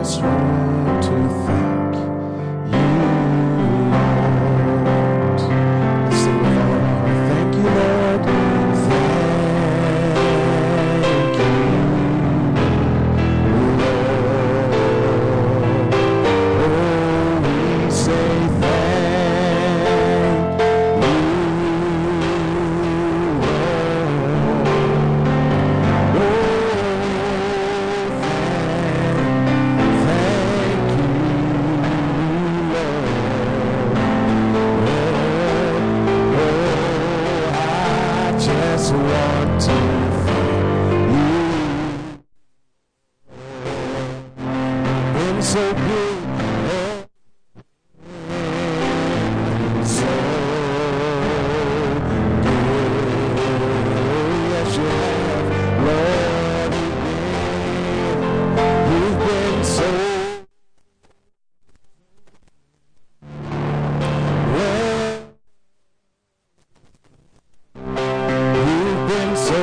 just want to thank you, Lord. Let's sing with all of our heart. Thank you, Lord. Thank you, Lord. Oh, we say thank you, Lord. Oh, just want to thank you. Been so good, so good. Yes, you have, Lord. You've been so well. You've been so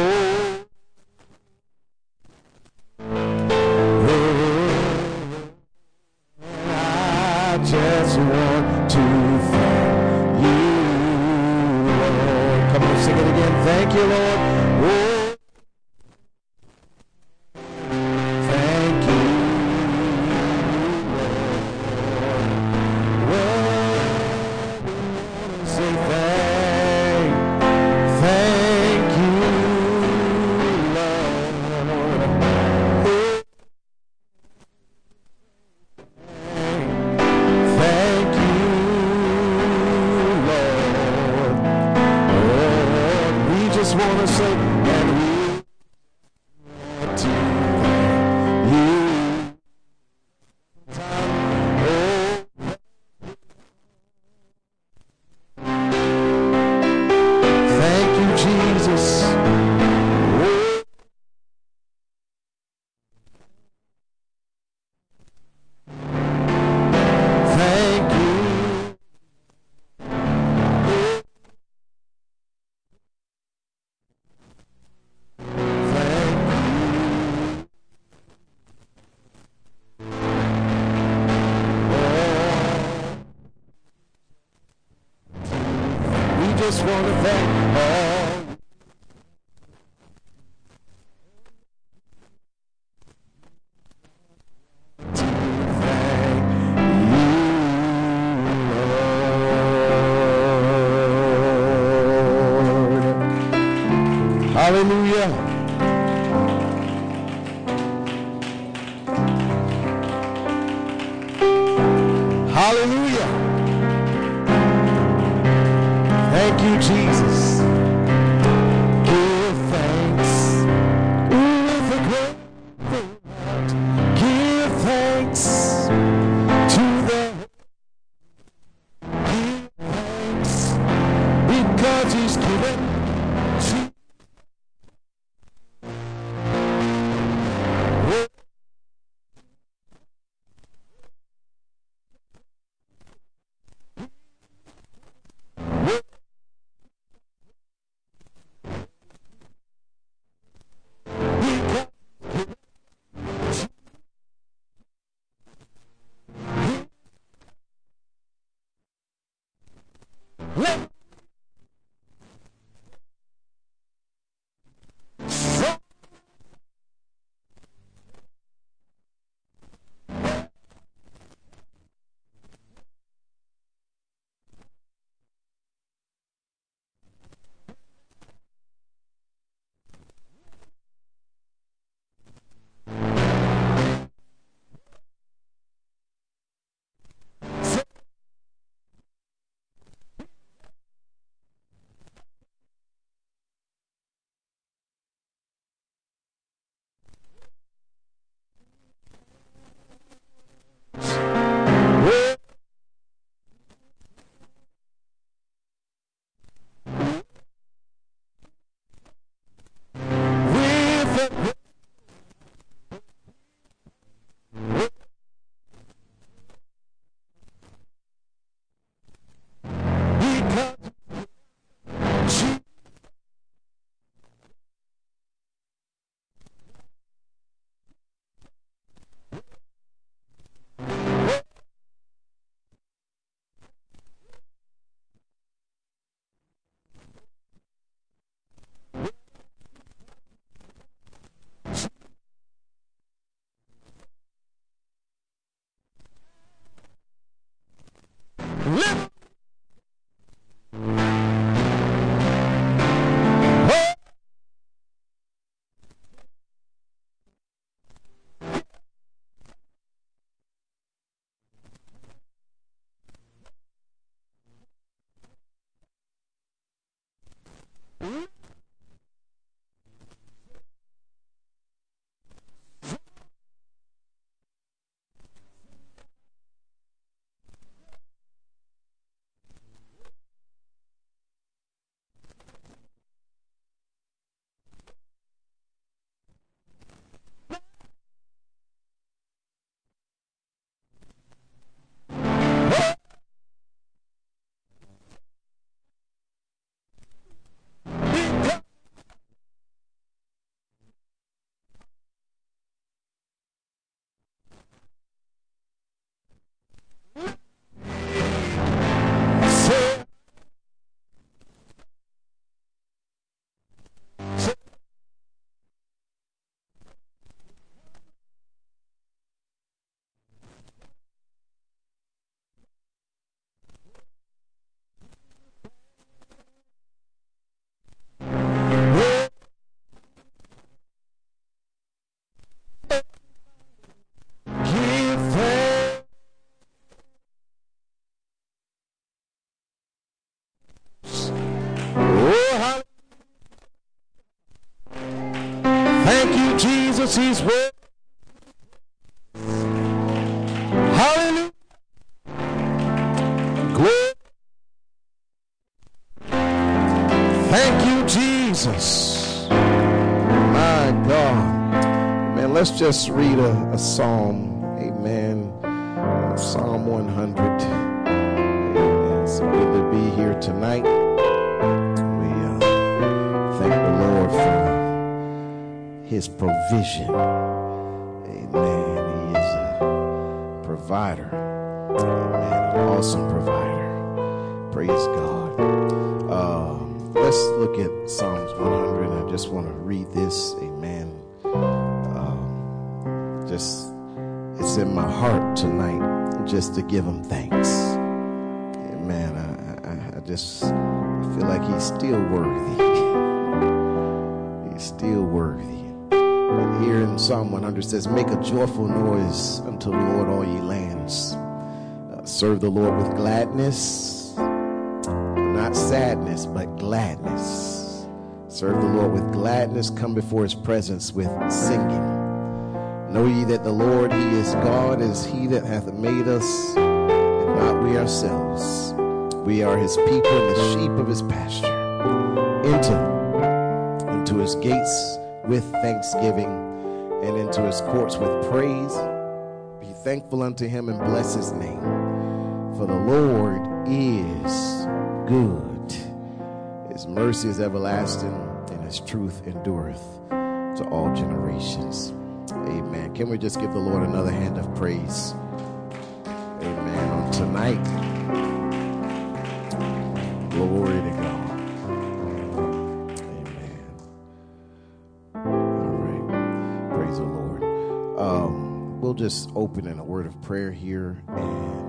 I just want to thank you, Lord. Come on, sing it again. Thank you, Lord. Oh, thank you, Lord. Well, say thank you, Lord. Thank you, Lord. Lord, we just want to say, and we want to thank you. Thank you, Jesus. Thank you. We just want to thank all. To thank you, Lord. Hallelujah. Hallelujah. Thank you, Jesus. Give thanks with a grateful heart. Give thanks to the Give thanks because He's given to let Thank you, Jesus. He's worthy. Hallelujah. Glory. Thank you, Jesus. My God. Man, let's just read a psalm. Amen. Psalm 100. Amen. It's good to be here tonight. We thank the Lord for his provision. Amen. He is a provider. Amen. An awesome provider. Praise God. Let's look at Psalms 100. I just want to read this. Amen. It's in my heart tonight just to give him thanks. Amen. I feel like he's still worthy. He's still worthy. And here in Psalm 100 it says, make a joyful noise unto the Lord, all ye lands. Serve the Lord with gladness, not sadness, but gladness. Serve the Lord with gladness. Come before his presence with singing. Know ye that the Lord, he is God, is he that hath made us, and not we ourselves. We are his people and the sheep of his pasture. Enter into his gates with thanksgiving, and into his courts with praise. Be thankful unto him and bless his name. For the Lord is good. His mercy is everlasting, and his truth endureth to all generations. Amen. Can we just give the Lord another hand of praise? Amen. On tonight, glory to God. Amen. All right. Praise the Lord. We'll just open in a word of prayer here, and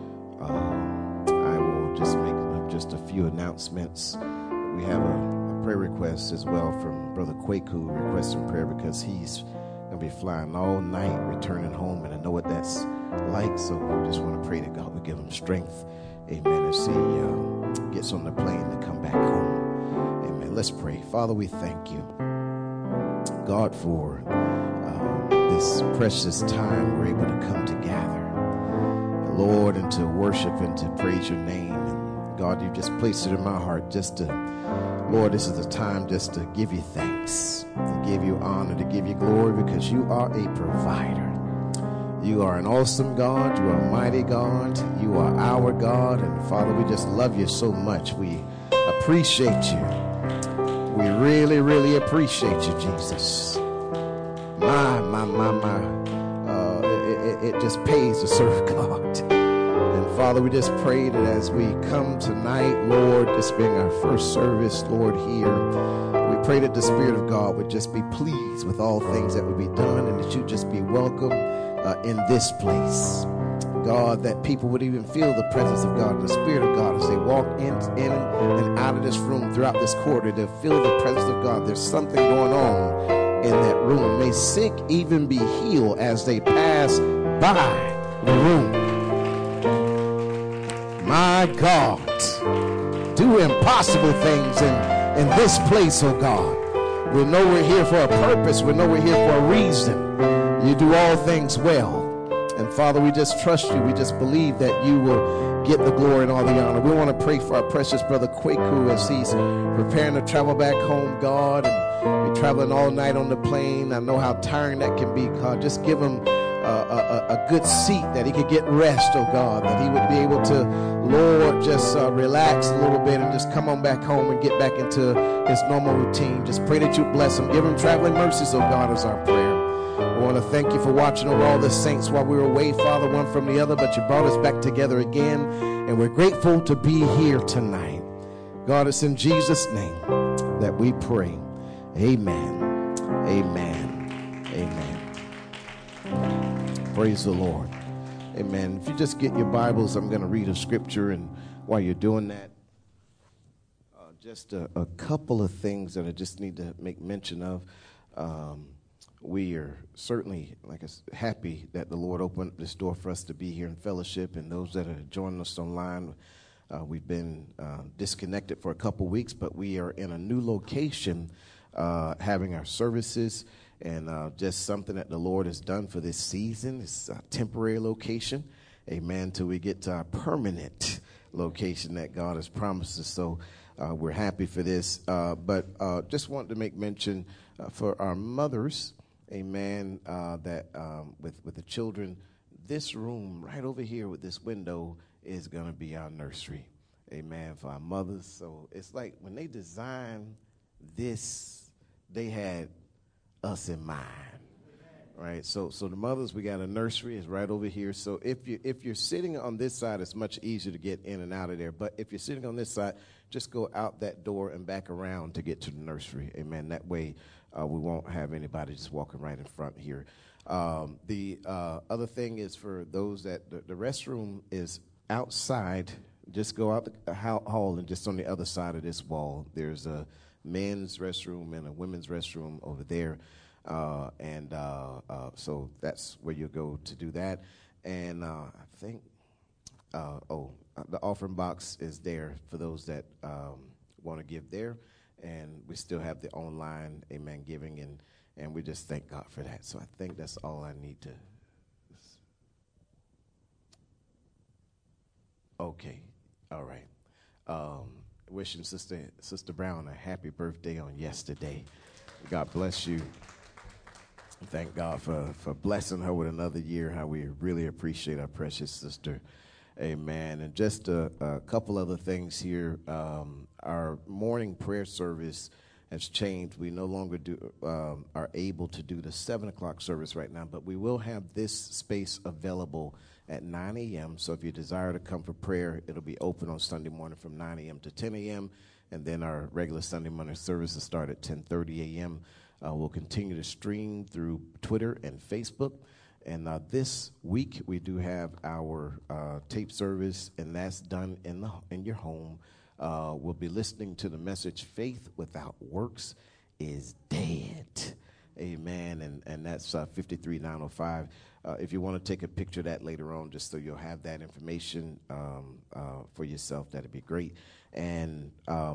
I will just make just a few announcements. We have a prayer request as well from Brother Kwaku requesting prayer because he's going to be flying all night, returning home, and I know what that's like, so we just want to pray that God will give him strength, amen, as he gets on the plane to come back home. Amen. Let's pray. Father, we thank you, God, for this precious time we're able to come together, Lord, and to worship and to praise your name. And God, you just placed it in my heart just to, Lord, this is the time just to give you thanks, to give you honor, to give you glory, because you are a provider. You are an awesome God. You are a mighty God. You are our God. And Father, we just love you so much. We appreciate you. We really, really appreciate you, Jesus. It just pays to serve God. And Father, we just pray that as we come tonight, Lord, this being our first service, Lord, here, we pray that the Spirit of God would just be pleased with all things that would be done, and that you just be welcome in this place. God, that people would even feel the presence of God, the Spirit of God, as they walk in and out of this room, throughout this corridor. They'll feel the presence of God. There's something going on in that room. May sick even be healed as they pass by the room. My God, do impossible things in this place, oh God. We know we're here for a purpose. We know we're here for a reason. You do all things well. And Father, we just trust you. We just believe that you will get the glory and all the honor. We want to pray for our precious brother Kwaku as he's preparing to travel back home, God, and be traveling all night on the plane. I know how tiring that can be, God. Just give him a good seat that he could get rest, oh God, that he would be able to, Lord, just relax a little bit and just come on back home and get back into his normal routine. Just pray that you bless him. Give him traveling mercies, oh God, is our prayer. I want to thank you for watching over all the saints while we were away, Father, one from the other, but you brought us back together again, and we're grateful to be here tonight. God, it's in Jesus' name that we pray. Amen. Amen. Amen. Praise the Lord. Amen. If you just get your Bibles, I'm going to read a scripture, and while you're doing that, just a couple of things that I just need to make mention of. We are certainly, happy that the Lord opened this door for us to be here in fellowship, and those that are joining us online. We've been disconnected for a couple weeks, but we are in a new location having our services, and just something that the Lord has done for this season. It's a temporary location, amen, till we get to our permanent location that God has promised us. So we're happy for this. But just wanted to make mention for our mothers, amen, that with the children, this room right over here with this window is going to be our nursery, amen, for our mothers. So it's like when they designed this, they had us in mind, right? So the mothers, we got a nursery is right over here. So if you're sitting on this side, it's much easier to get in and out of there. But if you're sitting on this side, just go out that door and back around to get to the nursery, amen. That way we won't have anybody just walking right in front here. The other thing is for those that the restroom is outside. Just go out the hall, and just on the other side of this wall, there's a men's restroom and a women's restroom over there. So that's where you'll go to do that. And I think, the offering box is there for those that want to give there. And we still have the online, amen, giving, and we just thank God for that. So I think that's all I need to. Okay, all right. Wishing Sister Brown a happy birthday on yesterday. God bless you. Thank God for blessing her with another year. How we really appreciate our precious sister. Amen. And just a couple other things here. Our morning prayer service has changed. We no longer are able to do the 7 o'clock service right now, but we will have this space available at 9 a.m. So if you desire to come for prayer, it'll be open on Sunday morning from 9 a.m. to 10 a.m. And then our regular Sunday morning service will start at 10:30 a.m. We'll continue to stream through Twitter and Facebook. And this week we do have our tape service, and that's done in your home. We'll be listening to the message, Faith Without Works is Dead. Amen. And that's 53905. If you want to take a picture of that later on, just so you'll have that information for yourself, that'd be great. And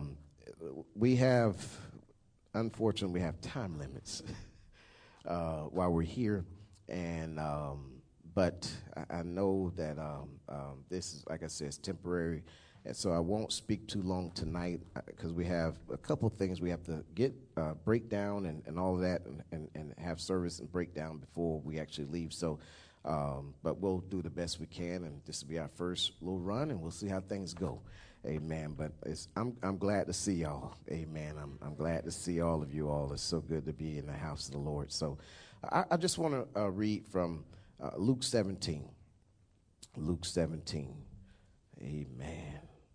unfortunately, we have time limits while we're here. And but I know that this is, like I said, it's temporary. And so I won't speak too long tonight because we have a couple things we have to get break down and all of that and have service and breakdown before we actually leave. So, but we'll do the best we can, and this will be our first little run, and we'll see how things go. Amen. But I'm glad to see y'all. Amen. I'm glad to see all of you all. It's so good to be in the house of the Lord. So I just want to read from Luke 17. Luke 17. Amen.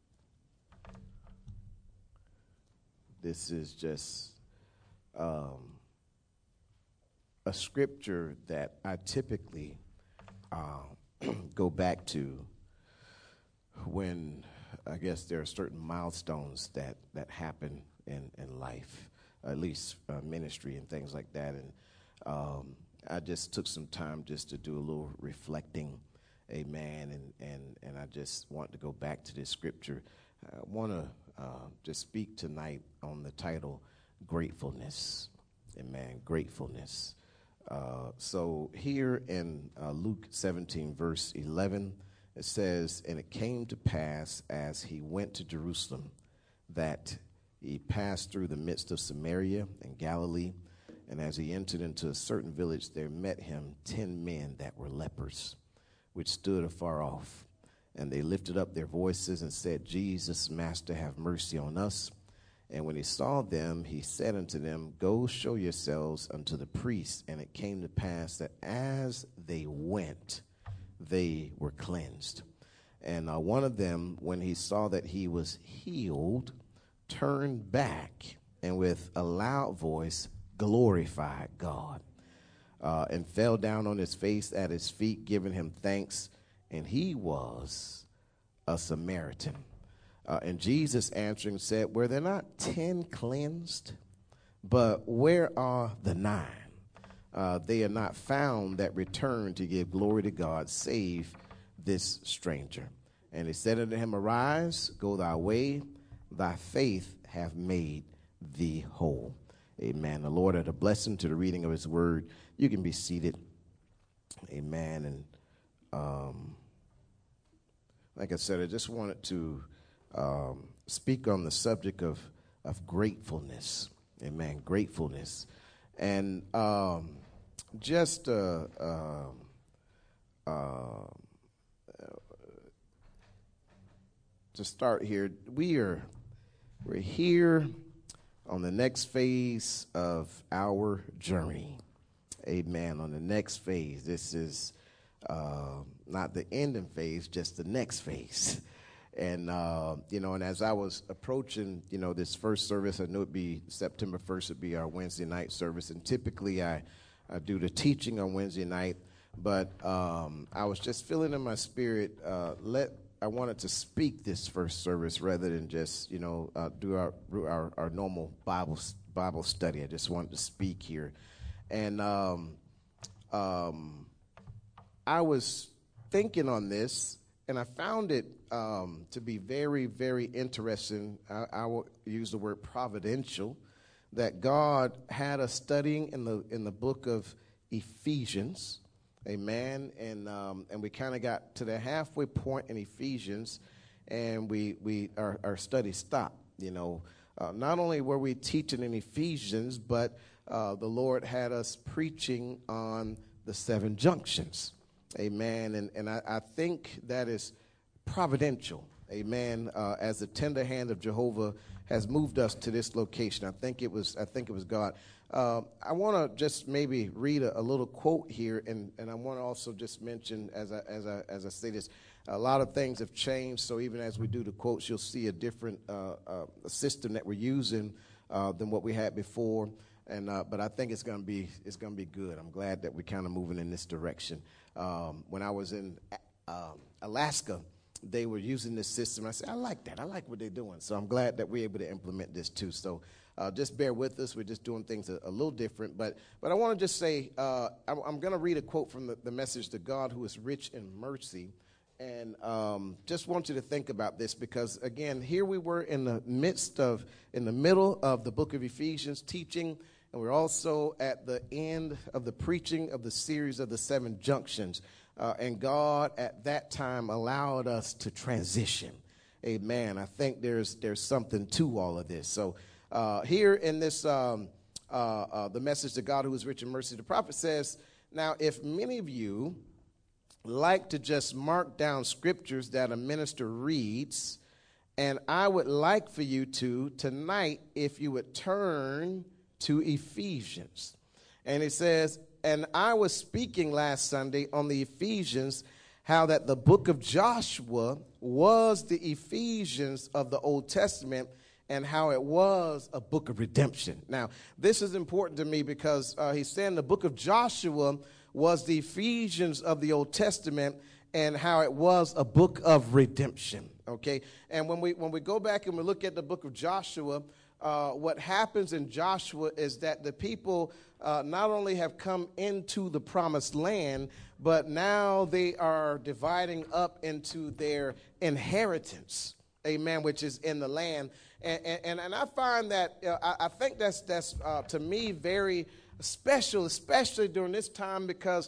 This is just a scripture that I typically go back to when I guess there are certain milestones that happen in life, at least ministry and things like that. And I just took some time just to do a little reflecting, amen, and I just want to go back to this scripture. I want to just speak tonight on the title, Gratefulness. Amen, gratefulness. So here in Luke 17, verse 11, it says, "And it came to pass as he went to Jerusalem that he passed through the midst of Samaria and Galilee. And as he entered into a certain village, there met him 10 men that were lepers, which stood afar off. And they lifted up their voices and said, Jesus, Master, have mercy on us. And when he saw them, he said unto them, Go show yourselves unto the priests. And it came to pass that as they went, they were cleansed. And one of them, when he saw that he was healed, turned back and with a loud voice glorified God, and fell down on his face at his feet, giving him thanks. And he was a Samaritan. And Jesus answering said, Were there not 10 cleansed? But where are the 9? They are not found that return to give glory to God, save this stranger. And he said unto him, Arise, go thy way, thy faith hath made thee whole. Amen. The Lord add a blessing to the reading of his word. You can be seated. Amen. And like I said, I just wanted to speak on the subject of gratefulness. Amen. Gratefulness. And just to start here, we're here on the next phase of our journey. Amen. On the next phase. This is not the ending phase, just the next phase. And, and as I was approaching, this first service, I knew it'd be September 1st would be our Wednesday night service. And typically I do the teaching on Wednesday night. But I was just feeling in my spirit, I wanted to speak this first service rather than just, do our normal Bible study. I just wanted to speak here. And I was thinking on this, and I found it to be very, very interesting. I will use the word providential, that God had us studying in the book of Ephesians. Amen. And we kind of got to the halfway point in Ephesians, and our study stopped. Not only were we teaching in Ephesians, but the Lord had us preaching on the 7 junctions. Amen. And I think that is providential. Amen. As the tender hand of Jehovah has moved us to this location. I think it was God. I want to just maybe read a little quote here, and I want to also just mention as I say this, a lot of things have changed. So even as we do the quotes, you'll see a different system that we're using than what we had before. And but I think it's gonna be good. I'm glad that we're kind of moving in this direction. When I was in Alaska, they were using this system. I said, I like that. I like what they're doing. So I'm glad that we're able to implement this too. So just bear with us. We're just doing things a little different. But I want to just say, I'm going to read a quote from the message, to God who is rich in mercy. And just want you to think about this, because, again, here we were in the middle of the book of Ephesians teaching, and we're also at the end of the preaching of the series of the 7 junctions. And God at that time allowed us to transition. Amen. I think there's something to all of this. So here in this, the message to God who is rich in mercy, the prophet says, now, if many of you like to just mark down scriptures that a minister reads, and I would like for you to, tonight, if you would turn to Ephesians. And it says, and I was speaking last Sunday on the Ephesians, how that the book of Joshua was the Ephesians of the Old Testament, and how it was a book of redemption. Now, this is important to me because he's saying the book of Joshua was the Ephesians of the Old Testament, and how it was a book of redemption. Okay, and when we go back and we look at the book of Joshua, what happens in Joshua is that the people not only have come into the promised land, but now they are dividing up into their inheritance, amen, which is in the land. And I find that, I think that's to me very special, especially during this time, because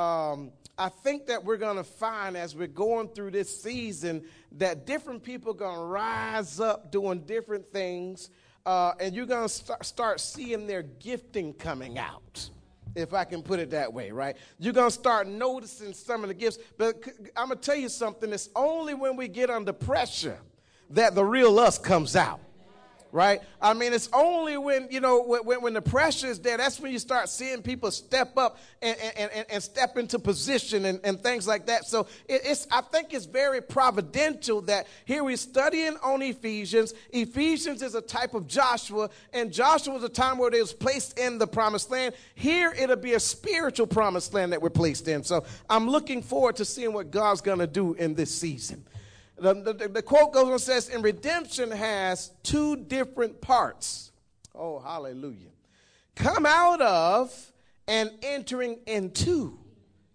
I think that we're going to find as we're going through this season that different people are going to rise up doing different things. And you're going to start seeing their gifting coming out, if I can put it that way, right? You're going to start noticing some of the gifts. But I'm going to tell you something. It's only when we get under pressure that the real us comes out, right? I mean, it's only when, when the pressure is there, that's when you start seeing people step up and step into position and things like that. So I think it's very providential that here we're studying on Ephesians. Ephesians is a type of Joshua, and Joshua was a time where they was placed in the promised land. Here it'll be a spiritual promised land that we're placed in. So I'm looking forward to seeing what God's going to do in this season. The quote goes on and says, and redemption has 2 different parts. Oh, hallelujah. Come out of and entering into.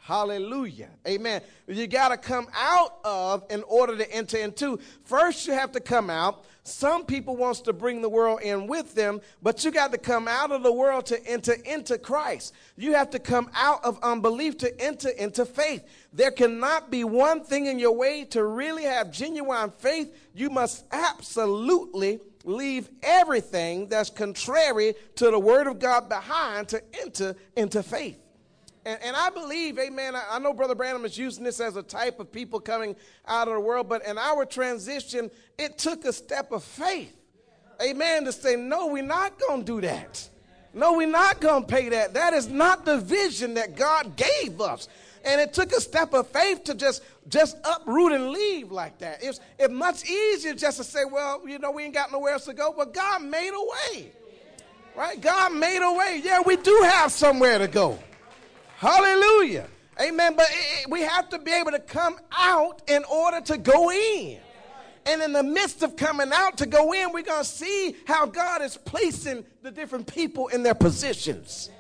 Hallelujah. Amen. You got to come out of in order to enter into. First, you have to come out. Some people wants to bring the world in with them, but you got to come out of the world to enter into Christ. You have to come out of unbelief to enter into faith. There cannot be one thing in your way to really have genuine faith. You must absolutely leave everything that's contrary to the word of God behind to enter into faith. And I believe, amen, I know Brother Branham is using this as a type of people coming out of the world, but in our transition, it took a step of faith, amen, to say, no, we're not going to do that. No, we're not going to pay that. That is not the vision that God gave us. And it took a step of faith to just uproot and leave like that. It's much easier just to say, well, we ain't got nowhere else to go. But God made a way, right? God made a way. Yeah, we do have somewhere to go. Hallelujah. Amen. But we have to be able to come out in order to go in. And in the midst of coming out to go in, we're going to see how God is placing the different people in their positions.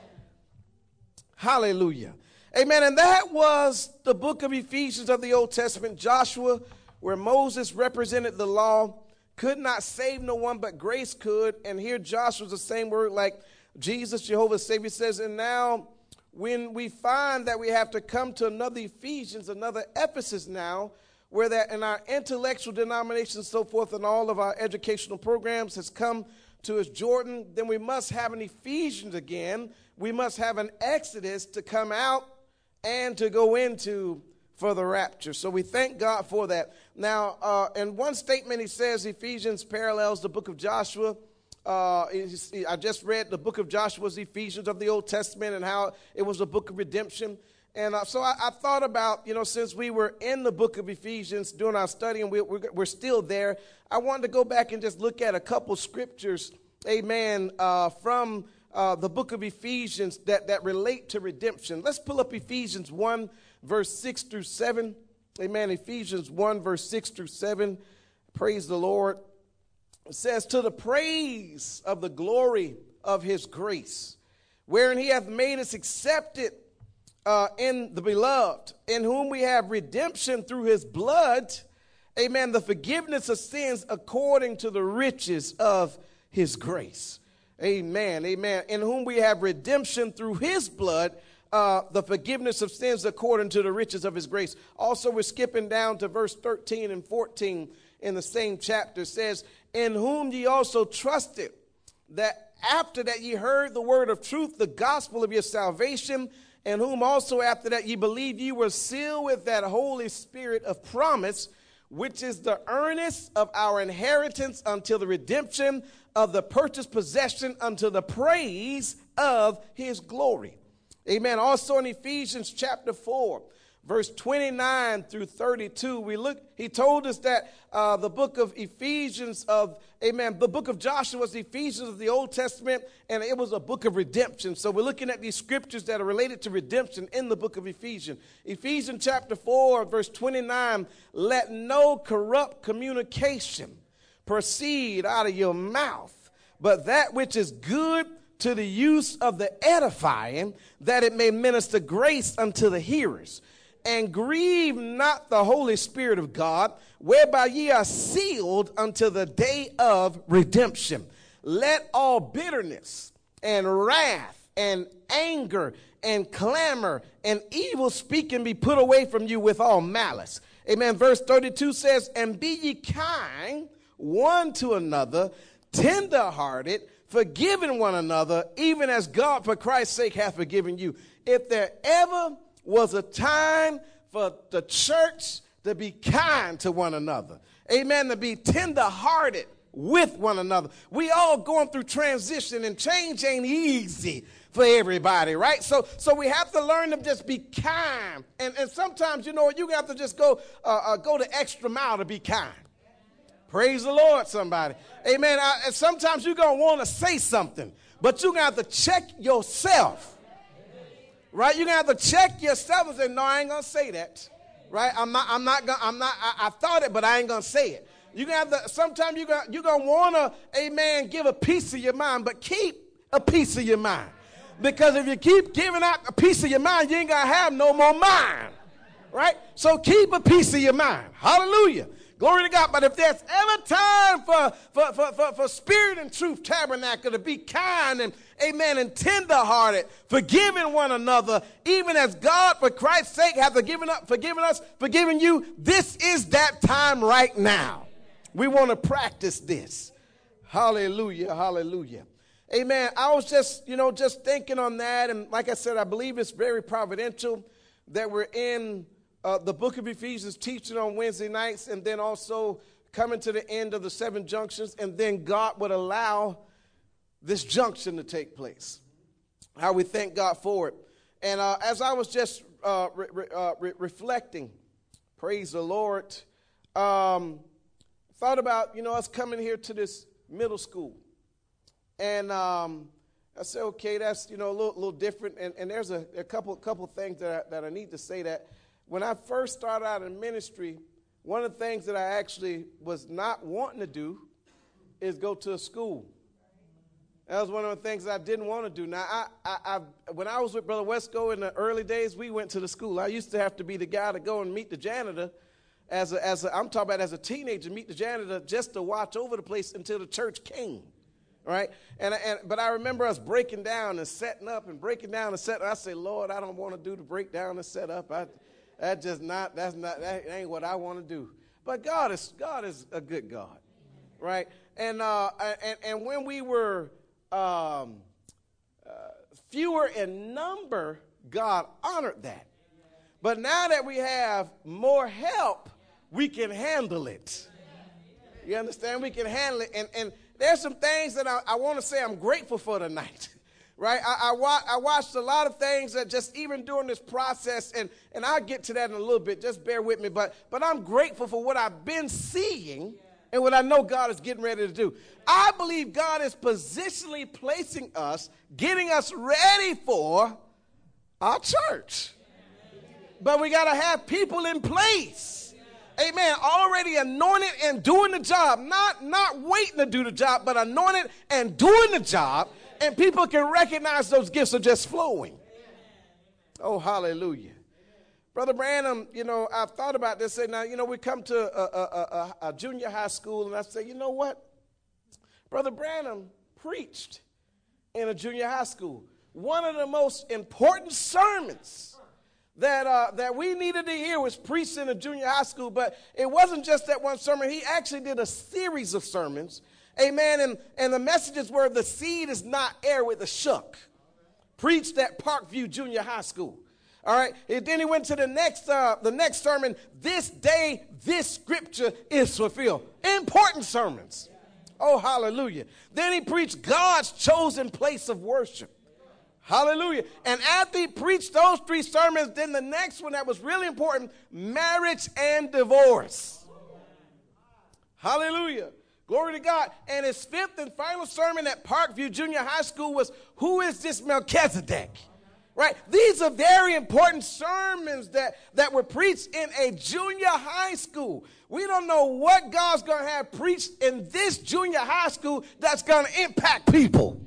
Hallelujah. Amen. And that was the book of Ephesians of the Old Testament. Joshua, where Moses represented the law, could not save no one, but grace could. And here Joshua's the same word like Jesus, Jehovah's Savior, says, and now when we find that we have to come to another Ephesians, another Ephesus now, where that in our intellectual denominations, so forth, and all of our educational programs has come to its Jordan, then we must have an Ephesians again. We must have an Exodus to come out and to go into for the rapture. So we thank God for that. Now, in one statement, he says Ephesians parallels the book of Joshua. I just read the book of Joshua's Ephesians of the Old Testament and how it was a book of redemption. And so I thought about, since we were in the book of Ephesians doing our study and we're still there, I wanted to go back and just look at a couple scriptures, amen, from the book of Ephesians that relate to redemption. Let's pull up Ephesians 1, verse 6 through 7. Amen. Ephesians 1, verse 6 through 7. Praise the Lord. It says, to the praise of the glory of his grace, wherein he hath made us accepted in the beloved, in whom we have redemption through his blood, amen, the forgiveness of sins according to the riches of his grace. Amen, amen. In whom we have redemption through his blood, the forgiveness of sins according to the riches of his grace. Also, we're skipping down to verse 13 and 14 in the same chapter. It says, in whom ye also trusted, that after that ye heard the word of truth, the gospel of your salvation, in whom also after that ye believed, ye were sealed with that Holy Spirit of promise, which is the earnest of our inheritance until the redemption of the purchased possession unto the praise of his glory. Amen. Also in Ephesians chapter 4, verse 29 through 32, he told us that the book of Ephesians the book of Joshua was the Ephesians of the Old Testament, and it was a book of redemption. So we're looking at these scriptures that are related to redemption in the book of Ephesians. Ephesians chapter 4, verse 29, let no corrupt communication proceed out of your mouth, but that which is good to the use of the edifying, that it may minister grace unto the hearers. And grieve not the Holy Spirit of God, whereby ye are sealed unto the day of redemption. Let all bitterness and wrath and anger and clamor and evil speaking be put away from you with all malice. Amen. Verse 32 says, and be ye kind one to another, tenderhearted, forgiving one another, even as God for Christ's sake hath forgiven you. If there ever was a time for the church to be kind to one another, amen, to be tender-hearted with one another. We all going through transition, and change ain't easy for everybody, right? So we have to learn to just be kind. And sometimes, you have to just go the extra mile to be kind. Praise the Lord, somebody. Amen. And sometimes you're going to want to say something, but you're going to have to check yourself. Right? You're going to have to check yourself and say, no, I ain't going to say that. Right? I thought it, but I ain't going to say it. You're going to have to, sometimes you're going to want to, amen, give a piece of your mind, but keep a piece of your mind. Because if you keep giving out a piece of your mind, you ain't going to have no more mind. Right? So keep a piece of your mind. Hallelujah. Glory to God. But if there's ever time for Spirit and Truth Tabernacle to be kind and, amen, and tenderhearted, forgiving one another, even as God, for Christ's sake, hath forgiven us, forgiven you, this is that time right now. We want to practice this. Hallelujah, hallelujah. Amen. I was just thinking on that. And like I said, I believe it's very providential that we're in the book of Ephesians, teaching on Wednesday nights, and then also coming to the end of the 7 junctions, and then God would allow this junction to take place. How we thank God for it. And as I was just reflecting, praise the Lord, thought about, us coming here to this middle school. And I said, okay, that's, a little different. And there's a couple things that I need to say. That when I first started out in ministry, one of the things that I actually was not wanting to do is go to a school. That was one of the things I didn't want to do. Now, when I was with Brother Wesco in the early days, we went to the school. I used to have to be the guy to go and meet the janitor I'm talking about as a teenager, meet the janitor just to watch over the place until the church came. Right? But I remember us breaking down and setting up and breaking down and setting up. I say, Lord, I don't want to do the breakdown and set up. That ain't what I want to do. But God is a good God. Right? And when we were fewer in number, God honored that. But now that we have more help, we can handle it. You understand? We can handle it. And there's some things that I want to say I'm grateful for tonight. Right? I watched a lot of things that just even during this process, and I'll get to that in a little bit. Just bear with me. But I'm grateful for what I've been seeing and what I know God is getting ready to do. I believe God is positionally placing us, getting us ready for our church. But we got to have people in place. Amen. Already anointed and doing the job. Not waiting to do the job, but anointed and doing the job. And people can recognize those gifts are just flowing. Oh, hallelujah. Brother Branham, I've thought about this. Say, now, we come to a junior high school, and I say, you know what? Brother Branham preached in a junior high school. One of the most important sermons that we needed to hear was preached in a junior high school, but it wasn't just that one sermon. He actually did a series of sermons, amen, and the messages were the seed is not air with a shuck. Preached at Parkview Junior High School, all right? And then he went to the next sermon, this day, this scripture is fulfilled. Important sermons. Oh, hallelujah. Then he preached God's chosen place of worship. Hallelujah. And after he preached those 3 sermons, then the next one that was really important, marriage and divorce. Hallelujah. Glory to God. And his 5th and final sermon at Parkview Junior High School was, who is this Melchizedek? Right? These are very important sermons that were preached in a junior high school. We don't know what God's going to have preached in this junior high school that's going to impact people.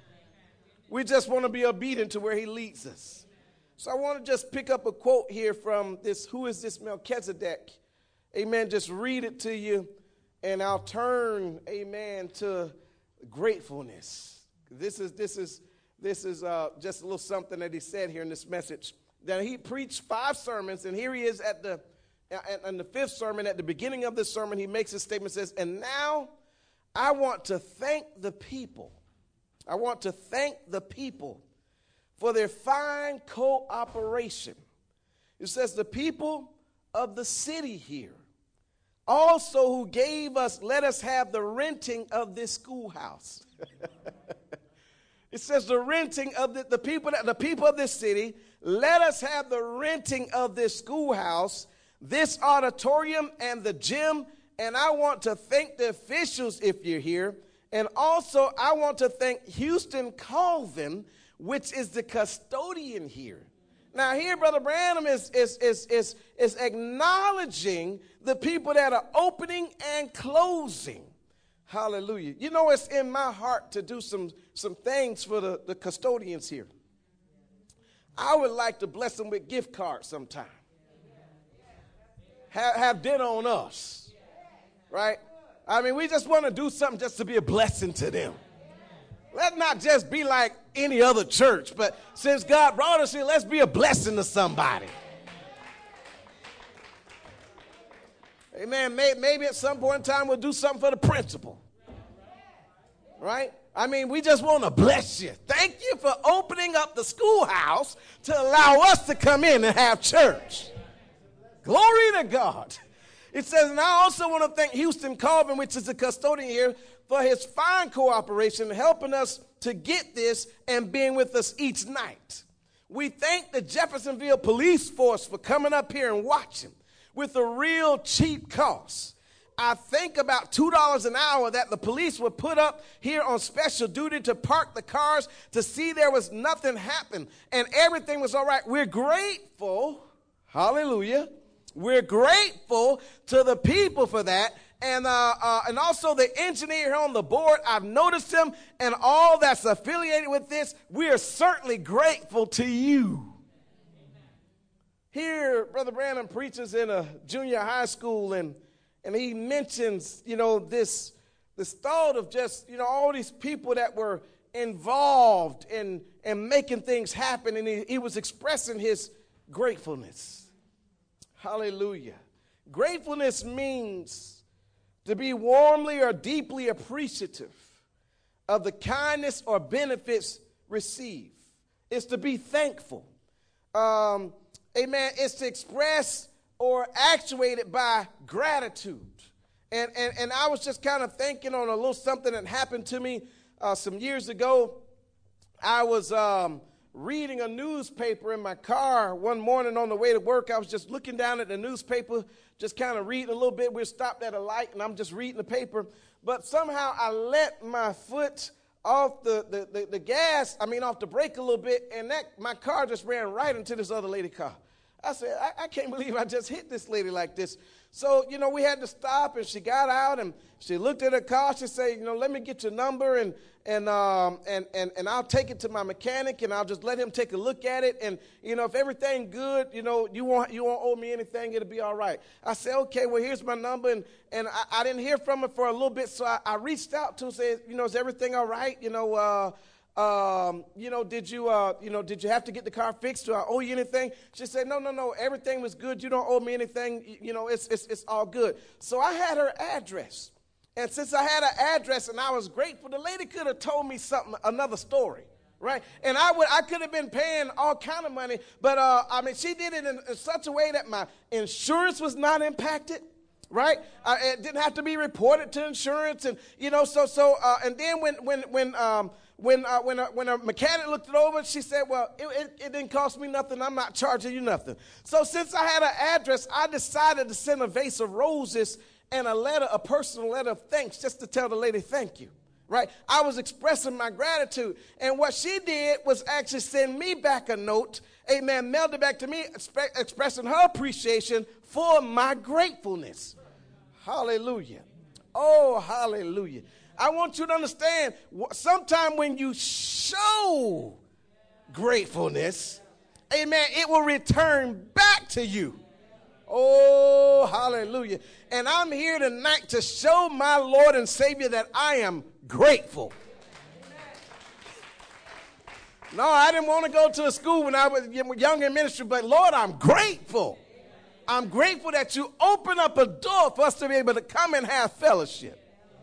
We just want to be obedient to where he leads us. So I want to just pick up a quote here from this, who is this Melchizedek? Amen. Just read it to you, and I'll turn, amen, to gratefulness. This is just a little something that he said here in this message. That he preached 5 sermons, and here he is at the 5th sermon. At the beginning of this sermon, he makes a statement, says, and now I want to thank the people. I want to thank the people for their fine cooperation. It says the people of the city here also who let us have the renting of this schoolhouse. It says the renting of the people of this city, let us have the renting of this schoolhouse, this auditorium and the gym. And I want to thank the officials if you're here. And also, I want to thank Houston Colvin, which is the custodian here. Now, here, Brother Branham is acknowledging the people that are opening and closing. Hallelujah. It's in my heart to do some things for the custodians here. I would like to bless them with gift cards sometime. Have dinner on us, right? I mean, we just want to do something just to be a blessing to them. Let's not just be like any other church, but since God brought us here, let's be a blessing to somebody. Amen. Maybe at some point in time we'll do something for the principal, right? I mean, we just want to bless you. Thank you for opening up the schoolhouse to allow us to come in and have church. Glory to God. It says, and I also want to thank Houston Colvin, which is the custodian here, for his fine cooperation, helping us to get this and being with us each night. We thank the Jeffersonville Police Force for coming up here and watching with a real cheap cost. I think about $2 an hour that the police would put up here on special duty to park the cars to see there was nothing happen and everything was all right. We're grateful, hallelujah, we're grateful to the people for that. And also the engineer here on the board, I've noticed him, and all that's affiliated with this, we are certainly grateful to you. Here, Brother Brandon preaches in a junior high school, and he mentions, this thought of just, all these people that were involved in making things happen, and he was expressing his gratefulness. Hallelujah. Gratefulness means to be warmly or deeply appreciative of the kindness or benefits received. It's to be thankful. Amen. It's to express or actuated by gratitude. And I was just kind of thinking on a little something that happened to me some years ago. I was reading a newspaper in my car one morning on the way to work. I was just looking down at the newspaper, just kind of reading a little bit. We stopped at a light, and I'm just reading the paper. But somehow I let my foot off the gas, off the brake a little bit, and my car just ran right into this other lady's car. I said, I can't believe I just hit this lady like this. So, we had to stop, and she got out, and she looked at her car. She said, let me get your number, and I'll take it to my mechanic, and I'll just let him take a look at it. And, if everything good, you won't owe me anything. It'll be all right. I said, okay, well, here's my number. And I didn't hear from her for a little bit, so I reached out to her and said, is everything all right? Did you have to get the car fixed? Do I owe you anything? She said, no, everything was good. You don't owe me anything. It's all good. So I had her address. And since I had her address and I was grateful, the lady could have told me another story, right? And I could have been paying all kind of money, but she did it in such a way that my insurance was not impacted. Right? It didn't have to be reported to insurance. And, and then when a mechanic looked it over, she said, well, it didn't cost me nothing. I'm not charging you nothing. So since I had an address, I decided to send a vase of roses and a personal letter of thanks just to tell the lady thank you. Right? I was expressing my gratitude. And what she did was actually send me back a note, amen, mailed it back to me, expressing her appreciation for my gratefulness. Hallelujah. Oh, hallelujah. I want you to understand, sometime when you show gratefulness, amen, it will return back to you. Oh, hallelujah. And I'm here tonight to show my Lord and Savior that I am grateful. No, I didn't want to go to a school when I was young in ministry, but Lord, I'm grateful. I'm grateful that you open up a door for us to be able to come and have fellowship.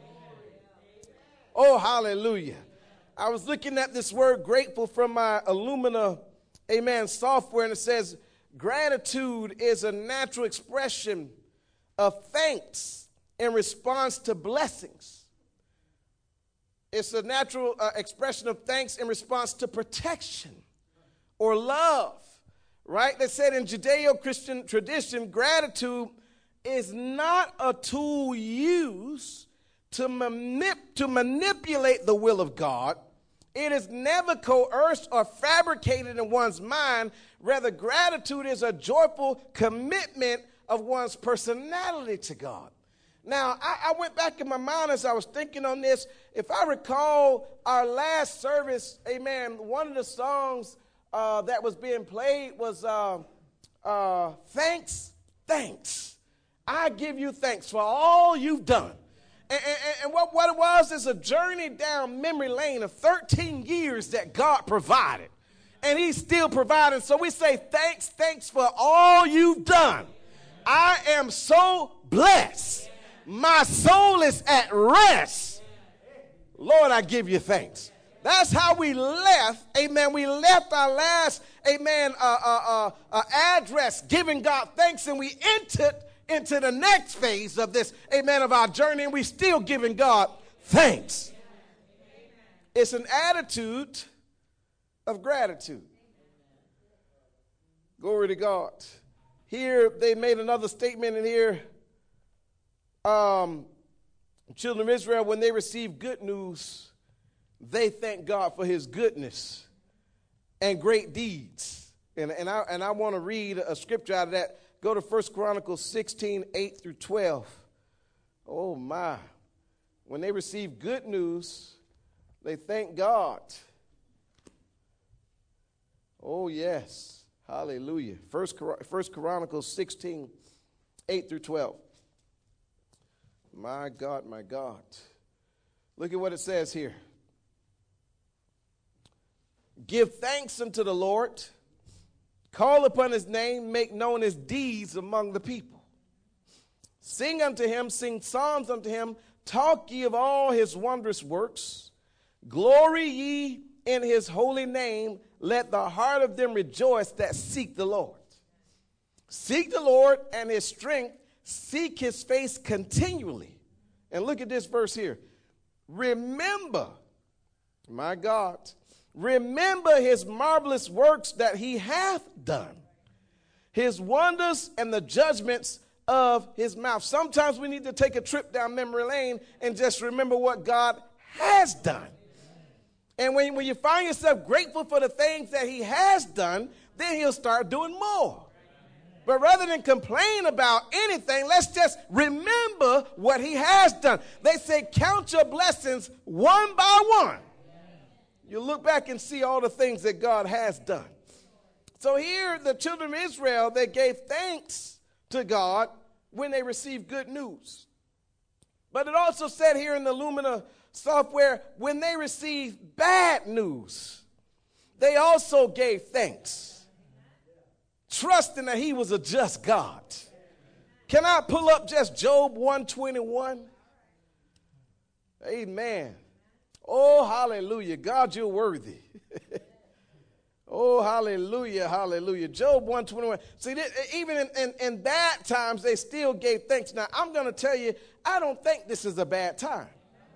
Oh, hallelujah. I was looking at this word grateful from my Illumina, amen, software, and it says gratitude is a natural expression of thanks in response to blessings. It's a natural expression of thanks in response to protection or love. Right? They said in Judeo-Christian tradition, gratitude is not a tool used to manipulate the will of God. It is never coerced or fabricated in one's mind. Rather, gratitude is a joyful commitment of one's personality to God. Now, I went back in my mind as I was thinking on this. If I recall our last service, amen, one of the songs that was being played was thanks. I give you thanks for all you've done. And what it was is a journey down memory lane of 13 years that God provided. And he's still providing. So we say thanks for all you've done. I am so blessed. My soul is at rest. Lord, I give you thanks. That's how we left, amen. We left our last, amen, address, giving God thanks, and we entered into the next phase of this, amen, of our journey, and we still giving God thanks. It's an attitude of gratitude. Glory to God. Here, they made another statement in here. Children of Israel, when they received good news, they thank God for his goodness and great deeds. And I want to read a scripture out of that. Go to 1 Chronicles 16, 8 through 12. Oh, my. When they receive good news, they thank God. Oh, yes. Hallelujah. 1 Chronicles 16, 8 through 12. My God, my God. Look at what it says here. Give thanks unto the Lord. Call upon his name. Make known his deeds among the people. Sing unto him. Sing psalms unto him. Talk ye of all his wondrous works. Glory ye in his holy name. Let the heart of them rejoice that seek the Lord. Seek the Lord and his strength. Seek his face continually. And look at this verse here. Remember, my God, remember his marvelous works that he hath done, his wonders and the judgments of his mouth. Sometimes we need to take a trip down memory lane and just remember what God has done. And when you find yourself grateful for the things that he has done, then he'll start doing more. But rather than complain about anything, let's just remember what he has done. They say count your blessings one by one. You look back and see all the things that God has done. So here, the children of Israel, they gave thanks to God when they received good news. But it also said here in the Lumina software, when they received bad news, they also gave thanks, trusting that he was a just God. Can I pull up just Job 121? Amen. Oh, hallelujah. God, you're worthy. Oh, hallelujah, hallelujah. Job 121. See, even in bad times, they still gave thanks. Now, I'm going to tell you, I don't think this is a bad time.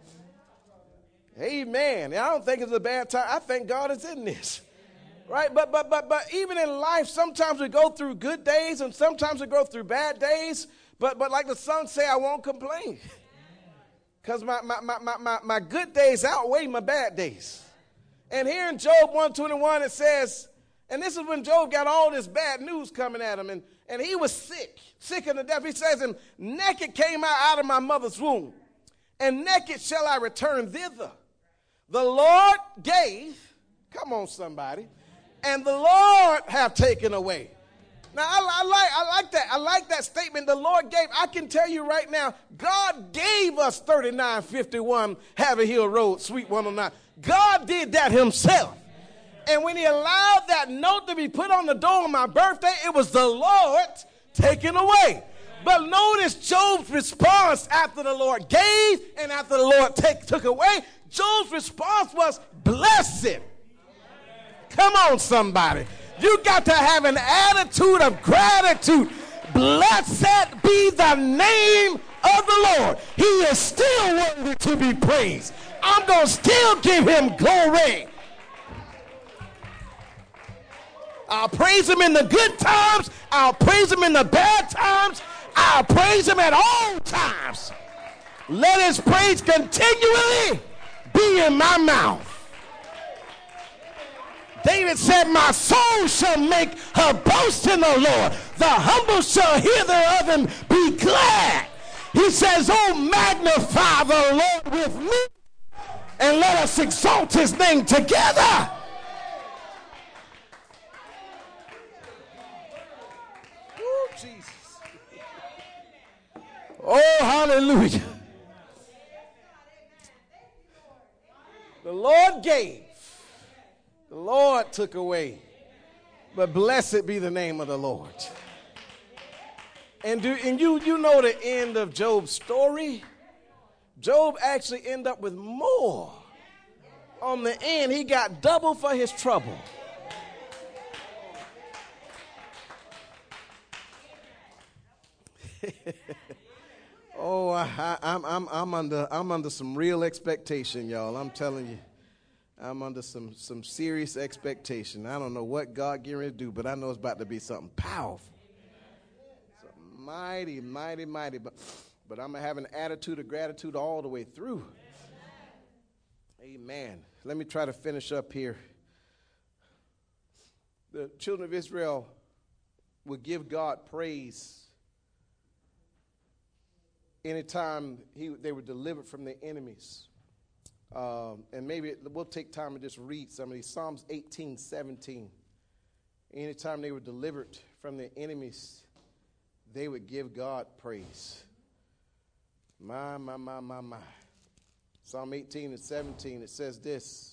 Amen. I don't think it's a bad time. I think God is in this. Right? But even in life, sometimes we go through good days and sometimes we go through bad days. But like the song say, I won't complain. Because my good days outweigh my bad days. And here in Job 121, it says, and this is when Job got all this bad news coming at him. And he was sick unto death. He says, and naked came I out of my mother's womb, and naked shall I return thither. The Lord gave, come on somebody, and the Lord have taken away. Now, I like that. I like that statement. The Lord gave. I can tell you right now, God gave us 3951 Haver Hill Road, Suite 109. God did that himself. And when he allowed that note to be put on the door on my birthday, it was the Lord taken away. But notice Job's response after the Lord gave and after the Lord took away. Job's response was, blessed. Come on, somebody. You got to have an attitude of gratitude. Blessed be the name of the Lord. He is still worthy to be praised. I'm going to still give him glory. I'll praise him in the good times. I'll praise him in the bad times. I'll praise him at all times. Let his praise continually be in my mouth. David said, my soul shall make her boast in the Lord. The humble shall hear thereof and be glad. He says, oh, magnify the Lord with me, and let us exalt his name together. Jesus. Oh, hallelujah. The Lord gave. The Lord took away. But blessed be the name of the Lord. And you know the end of Job's story? Job actually ended up with more. On the end, he got double for his trouble. Oh, I'm under some real expectation, y'all. I'm telling you, I'm under some serious expectation. I don't know what God getting ready to do, but I know it's about to be something powerful, something mighty, mighty, mighty. But I'm gonna have an attitude of gratitude all the way through. Amen. Let me try to finish up here. The children of Israel would give God praise anytime they were delivered from their enemies. And maybe we'll take time and just read some of these. Psalms 18:17. Anytime they were delivered from their enemies, they would give God praise. My. Psalm 18:17, it says this.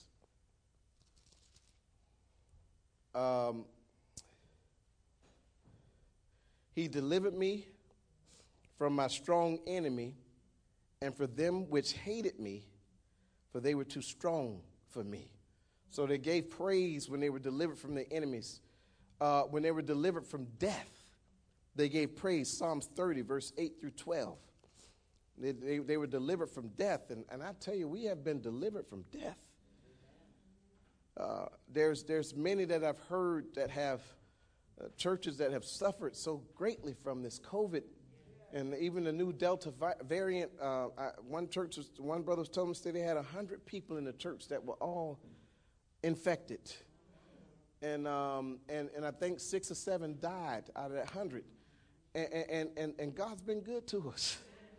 He delivered me from my strong enemy, and for them which hated me, for they were too strong for me. So they gave praise when they were delivered from their enemies. When they were delivered from death, they gave praise. Psalms 30, verse 8 through 12. They were delivered from death. And I tell you, we have been delivered from death. There's many that I've heard that have churches that have suffered so greatly from this COVID. And even the new Delta variant, one brother was telling us that they had 100 people in the church that were all infected. And I think 6 or 7 died out of that 100. And God's been good to us.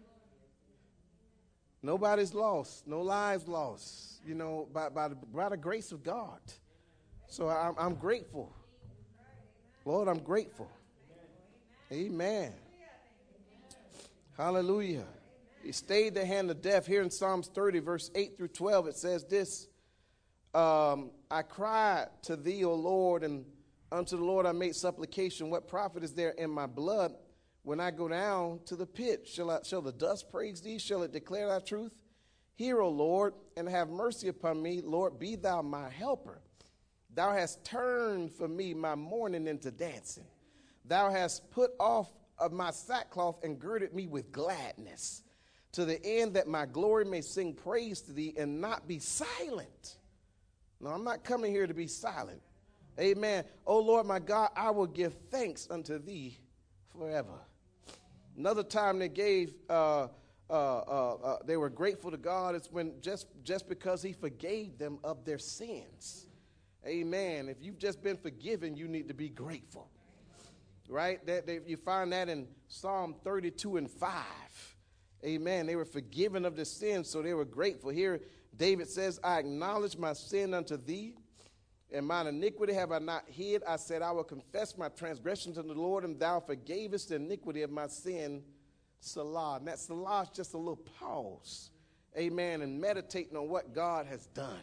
Nobody's lost, no lives lost, by the grace of God. So I'm grateful. Lord, I'm grateful. Amen. Hallelujah. He stayed the hand of death. Here in Psalms 30, verse 8 through 12, it says this. I cried to thee, O Lord, and unto the Lord I made supplication. What profit is there in my blood when I go down to the pit? Shall the dust praise thee? Shall it declare thy truth? Hear, O Lord, and have mercy upon me. Lord, be thou my helper. Thou hast turned for me my mourning into dancing. Thou hast put off of my sackcloth and girded me with gladness, to the end that my glory may sing praise to thee and not be silent. No, I'm not coming here to be silent. Amen. O Lord, my God, I will give thanks unto thee forever. Another time they gave, they were grateful to God. It's when just because he forgave them of their sins. Amen. If you've just been forgiven, you need to be grateful. Right? You find that in Psalm 32 and 5. Amen. They were forgiven of their sins, so they were grateful. Here, David says, I acknowledge my sin unto thee, and mine iniquity have I not hid. I said, I will confess my transgressions unto the Lord, and thou forgavest the iniquity of my sin. Salah. And that Salah is just a little pause. Amen. And meditating on what God has done.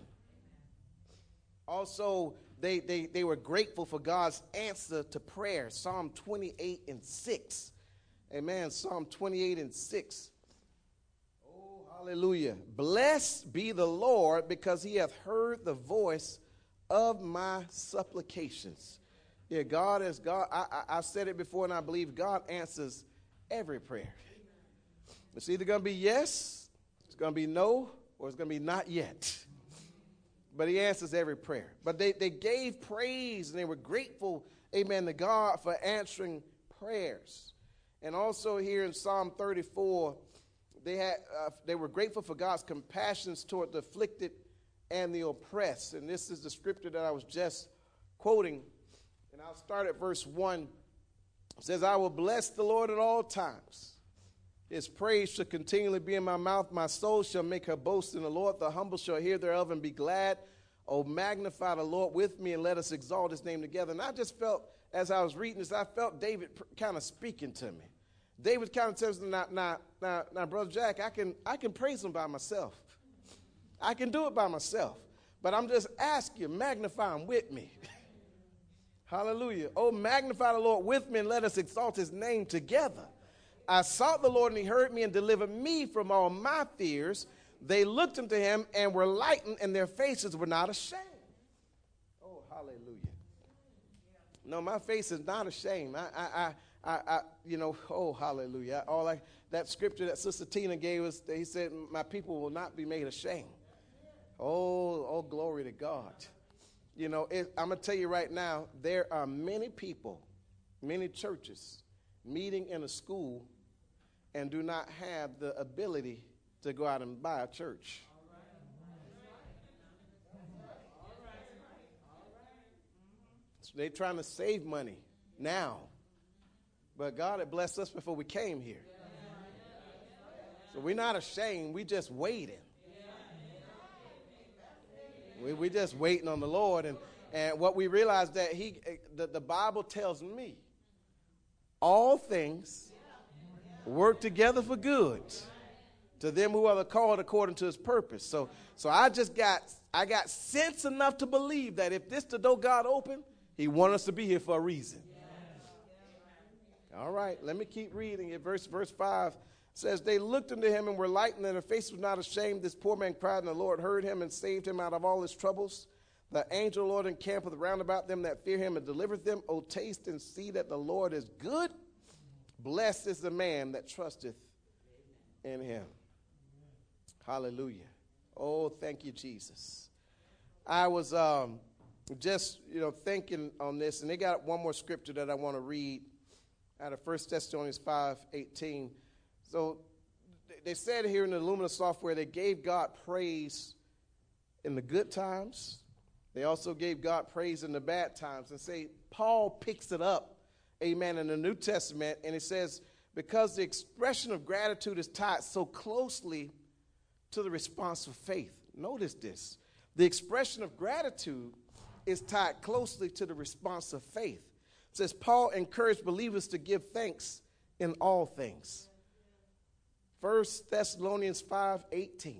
Also, they were grateful for God's answer to prayer. Psalm 28 and 6. Amen. Psalm 28 and 6. Oh, hallelujah. Blessed be the Lord, because he hath heard the voice of my supplications. Yeah, God is God. I've said it before, and I believe God answers every prayer. It's either going to be yes, it's going to be no, or it's going to be not yet. But he answers every prayer. But they gave praise, and they were grateful, amen, to God for answering prayers. And also here in Psalm 34, they were grateful for God's compassions toward the afflicted and the oppressed. And this is the scripture that I was just quoting. And I'll start at verse 1. It says, I will bless the Lord at all times. His praise shall continually be in my mouth. My soul shall make her boast in the Lord. The humble shall hear thereof and be glad. Oh, magnify the Lord with me and let us exalt his name together. And I just felt, as I was reading this, I felt David kind of speaking to me. David kind of tells me, now, Brother Jack, I can praise him by myself. I can do it by myself. But I'm just asking you, magnify him with me. Hallelujah. Oh, magnify the Lord with me and let us exalt his name together. I sought the Lord and he heard me and delivered me from all my fears. They looked unto him and were lightened, and their faces were not ashamed. Oh, hallelujah. No, my face is not ashamed. Oh, hallelujah. That scripture that Sister Tina gave us, he said, my people will not be made ashamed. Oh, glory to God. I'm going to tell you right now, there are many people, many churches meeting in a school and do not have the ability to go out and buy a church. So they're trying to save money now. But God had blessed us before we came here. So we're not ashamed. We just waiting. We're just waiting on the Lord. And what we realize that the Bible tells me all things work together for good to them who are called according to his purpose. So I got sense enough to believe that if this the door God opened, he wants us to be here for a reason. All right, let me keep reading it. Verse 5 says, they looked unto him and were lightened, and their face was not ashamed. This poor man cried, and the Lord heard him and saved him out of all his troubles. The angel of the Lord encampeth round about them that fear him and delivereth them. O taste and see that the Lord is good. Blessed is the man that trusteth in him. Hallelujah. Oh, thank you, Jesus. I was just thinking on this, and they got one more scripture that I want to read out of 1 Thessalonians 5:18. So they said here in the Illumina software, they gave God praise in the good times. They also gave God praise in the bad times. And say Paul picks it up, amen, in the New Testament, and it says, because the expression of gratitude is tied so closely to the response of faith. Notice this. The expression of gratitude is tied closely to the response of faith. It says Paul encouraged believers to give thanks in all things. 1 Thessalonians 5:18.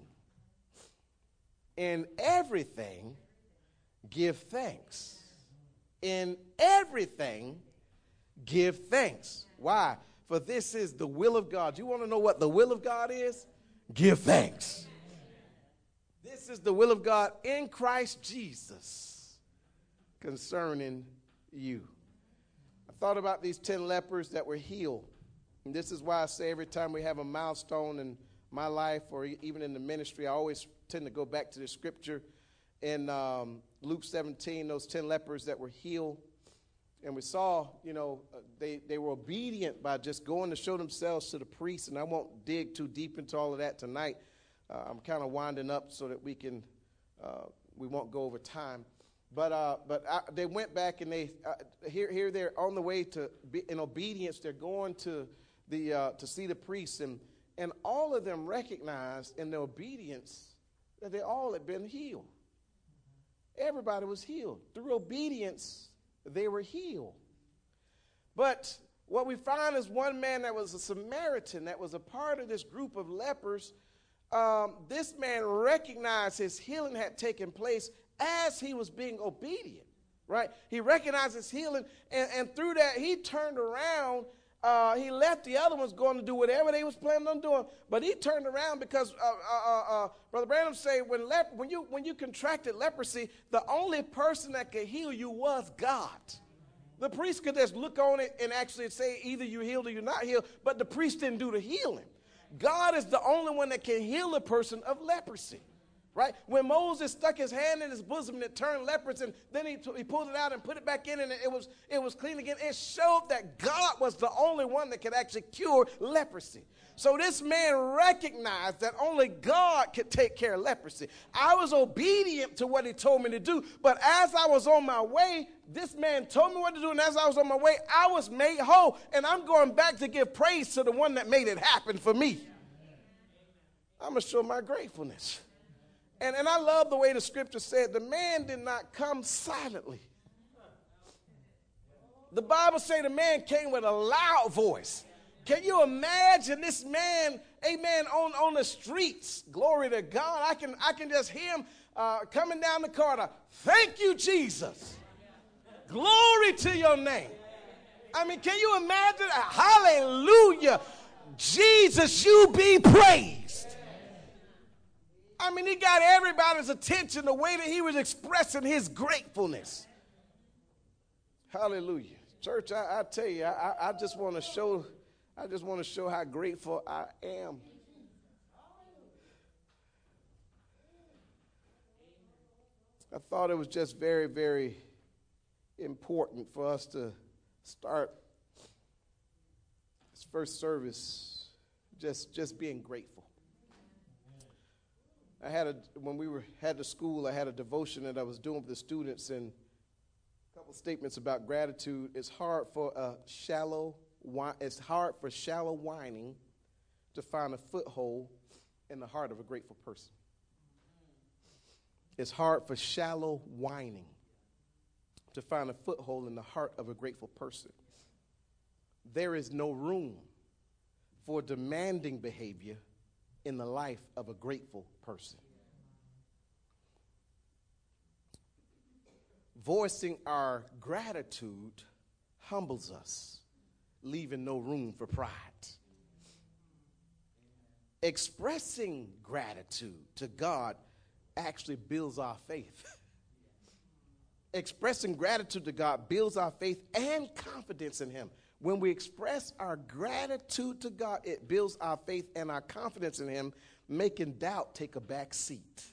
In everything, give thanks. In everything, give thanks. Why? For this is the will of God. You want to know what the will of God is? Give thanks. This is the will of God in Christ Jesus concerning you. I thought about these 10 lepers that were healed. And this is why I say every time we have a milestone in my life or even in the ministry, I always tend to go back to the scripture in Luke 17, those 10 lepers that were healed. And we saw, they were obedient by just going to show themselves to the priest. And I won't dig too deep into all of that tonight. I'm kind of winding up so that we won't go over time. But they went back and here they're on the way to be in obedience. They're going to see the priest, and all of them recognized in their obedience that they all had been healed. Everybody was healed through obedience. They were healed. But what we find is one man that was a Samaritan that was a part of this group of lepers. This man recognized his healing had taken place as he was being obedient, right? He recognized his healing, and through that, he turned around. He left the other ones going to do whatever they was planning on doing, but he turned around because Brother Branham say when you contracted leprosy, the only person that could heal you was God. The priest could just look on it and actually say either you're healed or you're not healed, but the priest didn't do the healing. God is the only one that can heal a person of leprosy. Right? When Moses stuck his hand in his bosom and it turned leprous, and then he pulled it out and put it back in, and it was clean again. It showed that God was the only one that could actually cure leprosy. So this man recognized that only God could take care of leprosy. I was obedient to what he told me to do, but as I was on my way, this man told me what to do, and as I was on my way, I was made whole, and I'm going back to give praise to the one that made it happen for me. I'm going to show my gratefulness. And I love the way the scripture said, the man did not come silently. The Bible says the man came with a loud voice. Can you imagine this man, amen, on the streets? Glory to God. I can just hear him coming down the corridor. Thank you, Jesus. Glory to your name. I mean, can you imagine? Hallelujah. Jesus, you be praised. I mean, he got everybody's attention the way that he was expressing his gratefulness. Hallelujah. Church, I tell you, I just want to show how grateful I am. I thought it was just very, very important for us to start this first service just being grateful. When we had the school, I had a devotion that I was doing with the students, and a couple statements about gratitude. It's hard for shallow whining to find a foothold in the heart of a grateful person. It's hard for shallow whining to find a foothold in the heart of a grateful person. There is no room for demanding behavior in the life of a grateful person. Voicing our gratitude humbles us, leaving no room for pride. Expressing gratitude to God actually builds our faith. Expressing gratitude to God builds our faith and confidence in him. When we express our gratitude to God, it builds our faith and our confidence in him, making doubt take a back seat.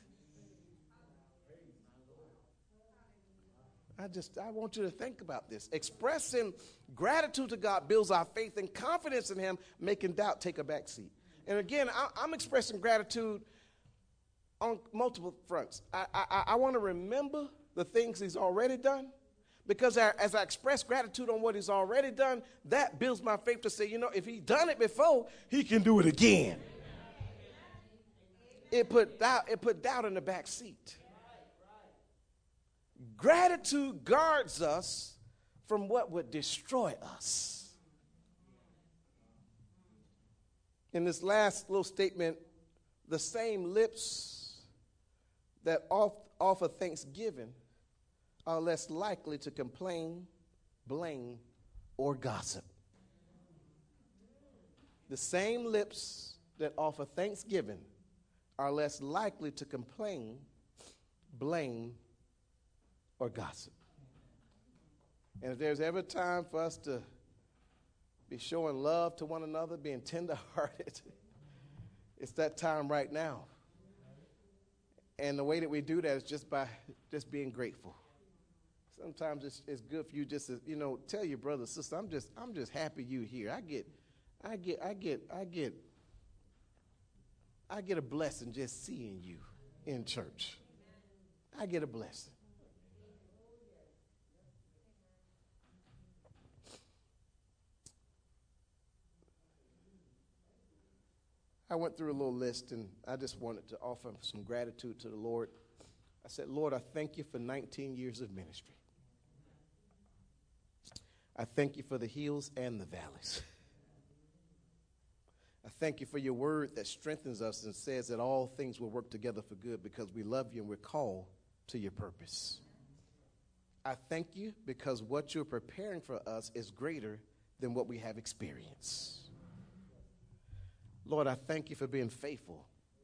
I want you to think about this. Expressing gratitude to God builds our faith and confidence in him, making doubt take a back seat. And again, I'm expressing gratitude on multiple fronts. I want to remember the things he's already done, because as I express gratitude on what he's already done, that builds my faith to say, if he's done it before, he can do it again. It put doubt in the back seat. Gratitude guards us from what would destroy us. In this last little statement, the same lips that offer thanksgiving are less likely to complain, blame, or gossip. The same lips that offer thanksgiving are less likely to complain, blame, or gossip. And if there's ever time for us to be showing love to one another, being tender-hearted, it's that time right now. And the way that we do that is just by being grateful. Sometimes it's good for you just to, tell your brother, sister, I'm just happy you here. I get a blessing just seeing you in church. I get a blessing. I went through a little list, and I just wanted to offer some gratitude to the Lord. I said, Lord, I thank you for 19 years of ministry. I thank you for the hills and the valleys. I thank you for your word that strengthens us and says that all things will work together for good because we love you and we're called to your purpose. I thank you because what you're preparing for us is greater than what we have experienced. Lord, I thank you for being faithful.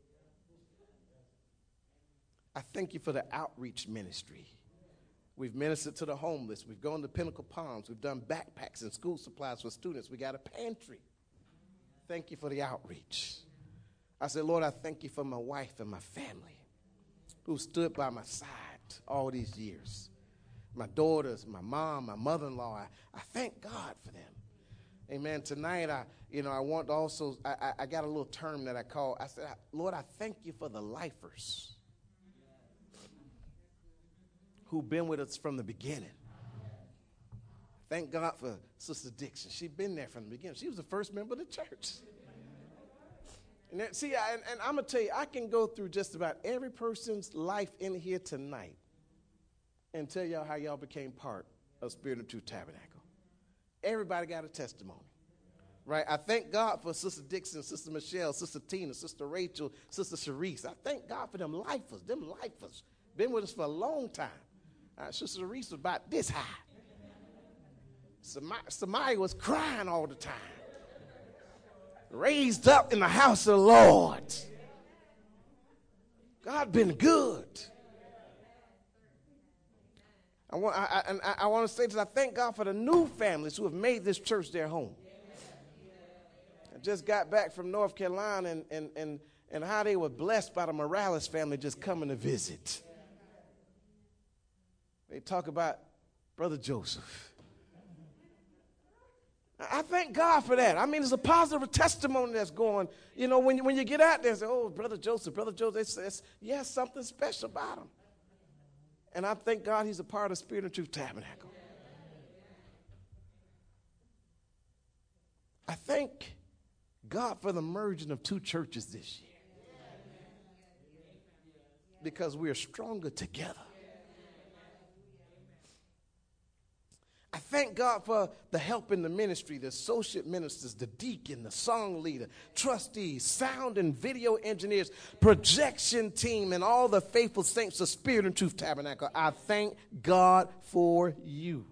I thank you for the outreach ministry. We've ministered to the homeless. We've gone to Pinnacle Palms. We've done backpacks and school supplies for students. We got a pantry. Thank you for the outreach. I said, Lord, I thank you for my wife and my family who stood by my side all these years. My daughters, my mom, my mother-in-law, I thank God for them. Amen. Tonight, I want to also, I got a little term that I call, I said, Lord, I thank you for the lifers who've been with us from the beginning. Thank God for Sister Dixon. She'd been there from the beginning. She was the first member of the church. And I'm going to tell you, I can go through just about every person's life in here tonight and tell y'all how y'all became part of Spirit of Truth Tabernacle. Everybody got a testimony, right? I thank God for Sister Dixon, Sister Michelle, Sister Tina, Sister Rachel, Sister Sharice. I thank God for them lifers. Been with us for a long time. Sister Sharice was about this high. Samaya was crying all the time. Raised up in the house of the Lord. God been good. I want to say that I thank God for the new families who have made this church their home. I just got back from North Carolina and how they were blessed by the Morales family just coming to visit. They talk about Brother Joseph. I thank God for that. I mean, it's a positive testimony that's going, when you get out there and say, oh, Brother Joseph, they say, yes, something special about him. And I thank God he's a part of Spirit of Truth Tabernacle. I thank God for the merging of two churches this year. Because we are stronger together. I thank God for the help in the ministry, the associate ministers, the deacon, the song leader, trustees, sound and video engineers, projection team, and all the faithful saints of Spirit and Truth Tabernacle. I thank God for you.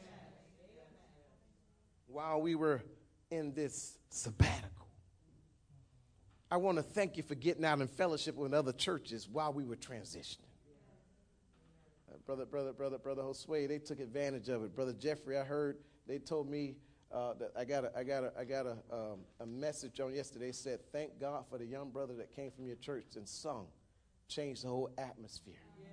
While we were in this sabbatical, I want to thank you for getting out and fellowship with other churches while we were transitioning. Brother Josue, they took advantage of it. Brother Jeffrey, I heard they told me that I got a message on yesterday. Said, thank God for the young brother that came from your church and sung, changed the whole atmosphere.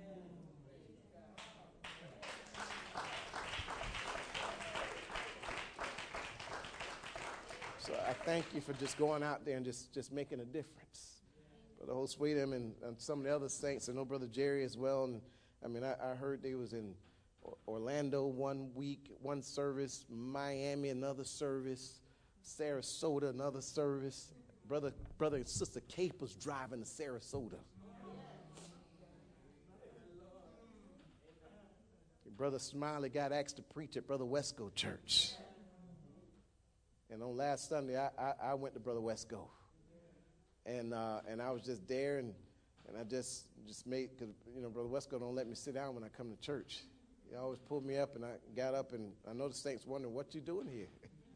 So I thank you for just going out there and just making a difference. Brother Josue and some of the other saints, I know Brother Jerry as well. And I heard they was in Orlando one week, one service, Miami another service, Sarasota another service. Brother and Sister Cape was driving to Sarasota. Brother Smiley got asked to preach at Brother Wesco Church. And on last Sunday, I went to Brother Wesco. And I was just there and I just made, because, Brother Wesco don't let me sit down when I come to church. He always pulled me up, and I got up, and I know the saints wondering, what you doing here?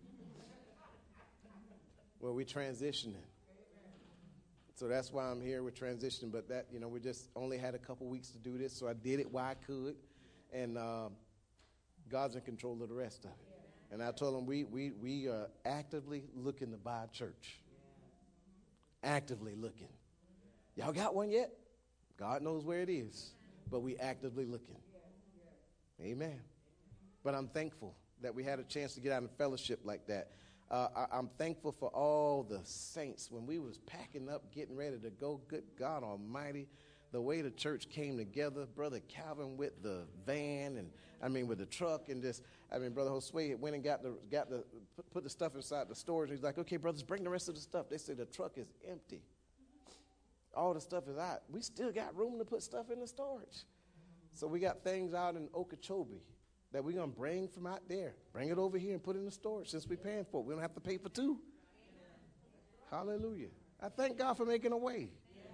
Well, we transitioning. So that's why I'm here. We're transitioning, but that, we just only had a couple weeks to do this, so I did it while I could, and God's in control of the rest of it. And I told him we are actively looking to buy a church. Actively looking. Y'all got one yet? God knows where it is, but we actively looking. Amen. But I'm thankful that we had a chance to get out and fellowship like that. I'm thankful for all the saints. When we was packing up, getting ready to go, good God Almighty, the way the church came together, Brother Calvin with the van and with the truck and Brother Josue went and put the stuff inside the storage. He's like, okay, brothers, bring the rest of the stuff. They say the truck is empty. All the stuff is out. We still got room to put stuff in the storage. So we got things out in Okeechobee that we're going to bring from out there. Bring it over here and put it in the storage since we're paying for it. We don't have to pay for two. Hallelujah. I thank God for making a way.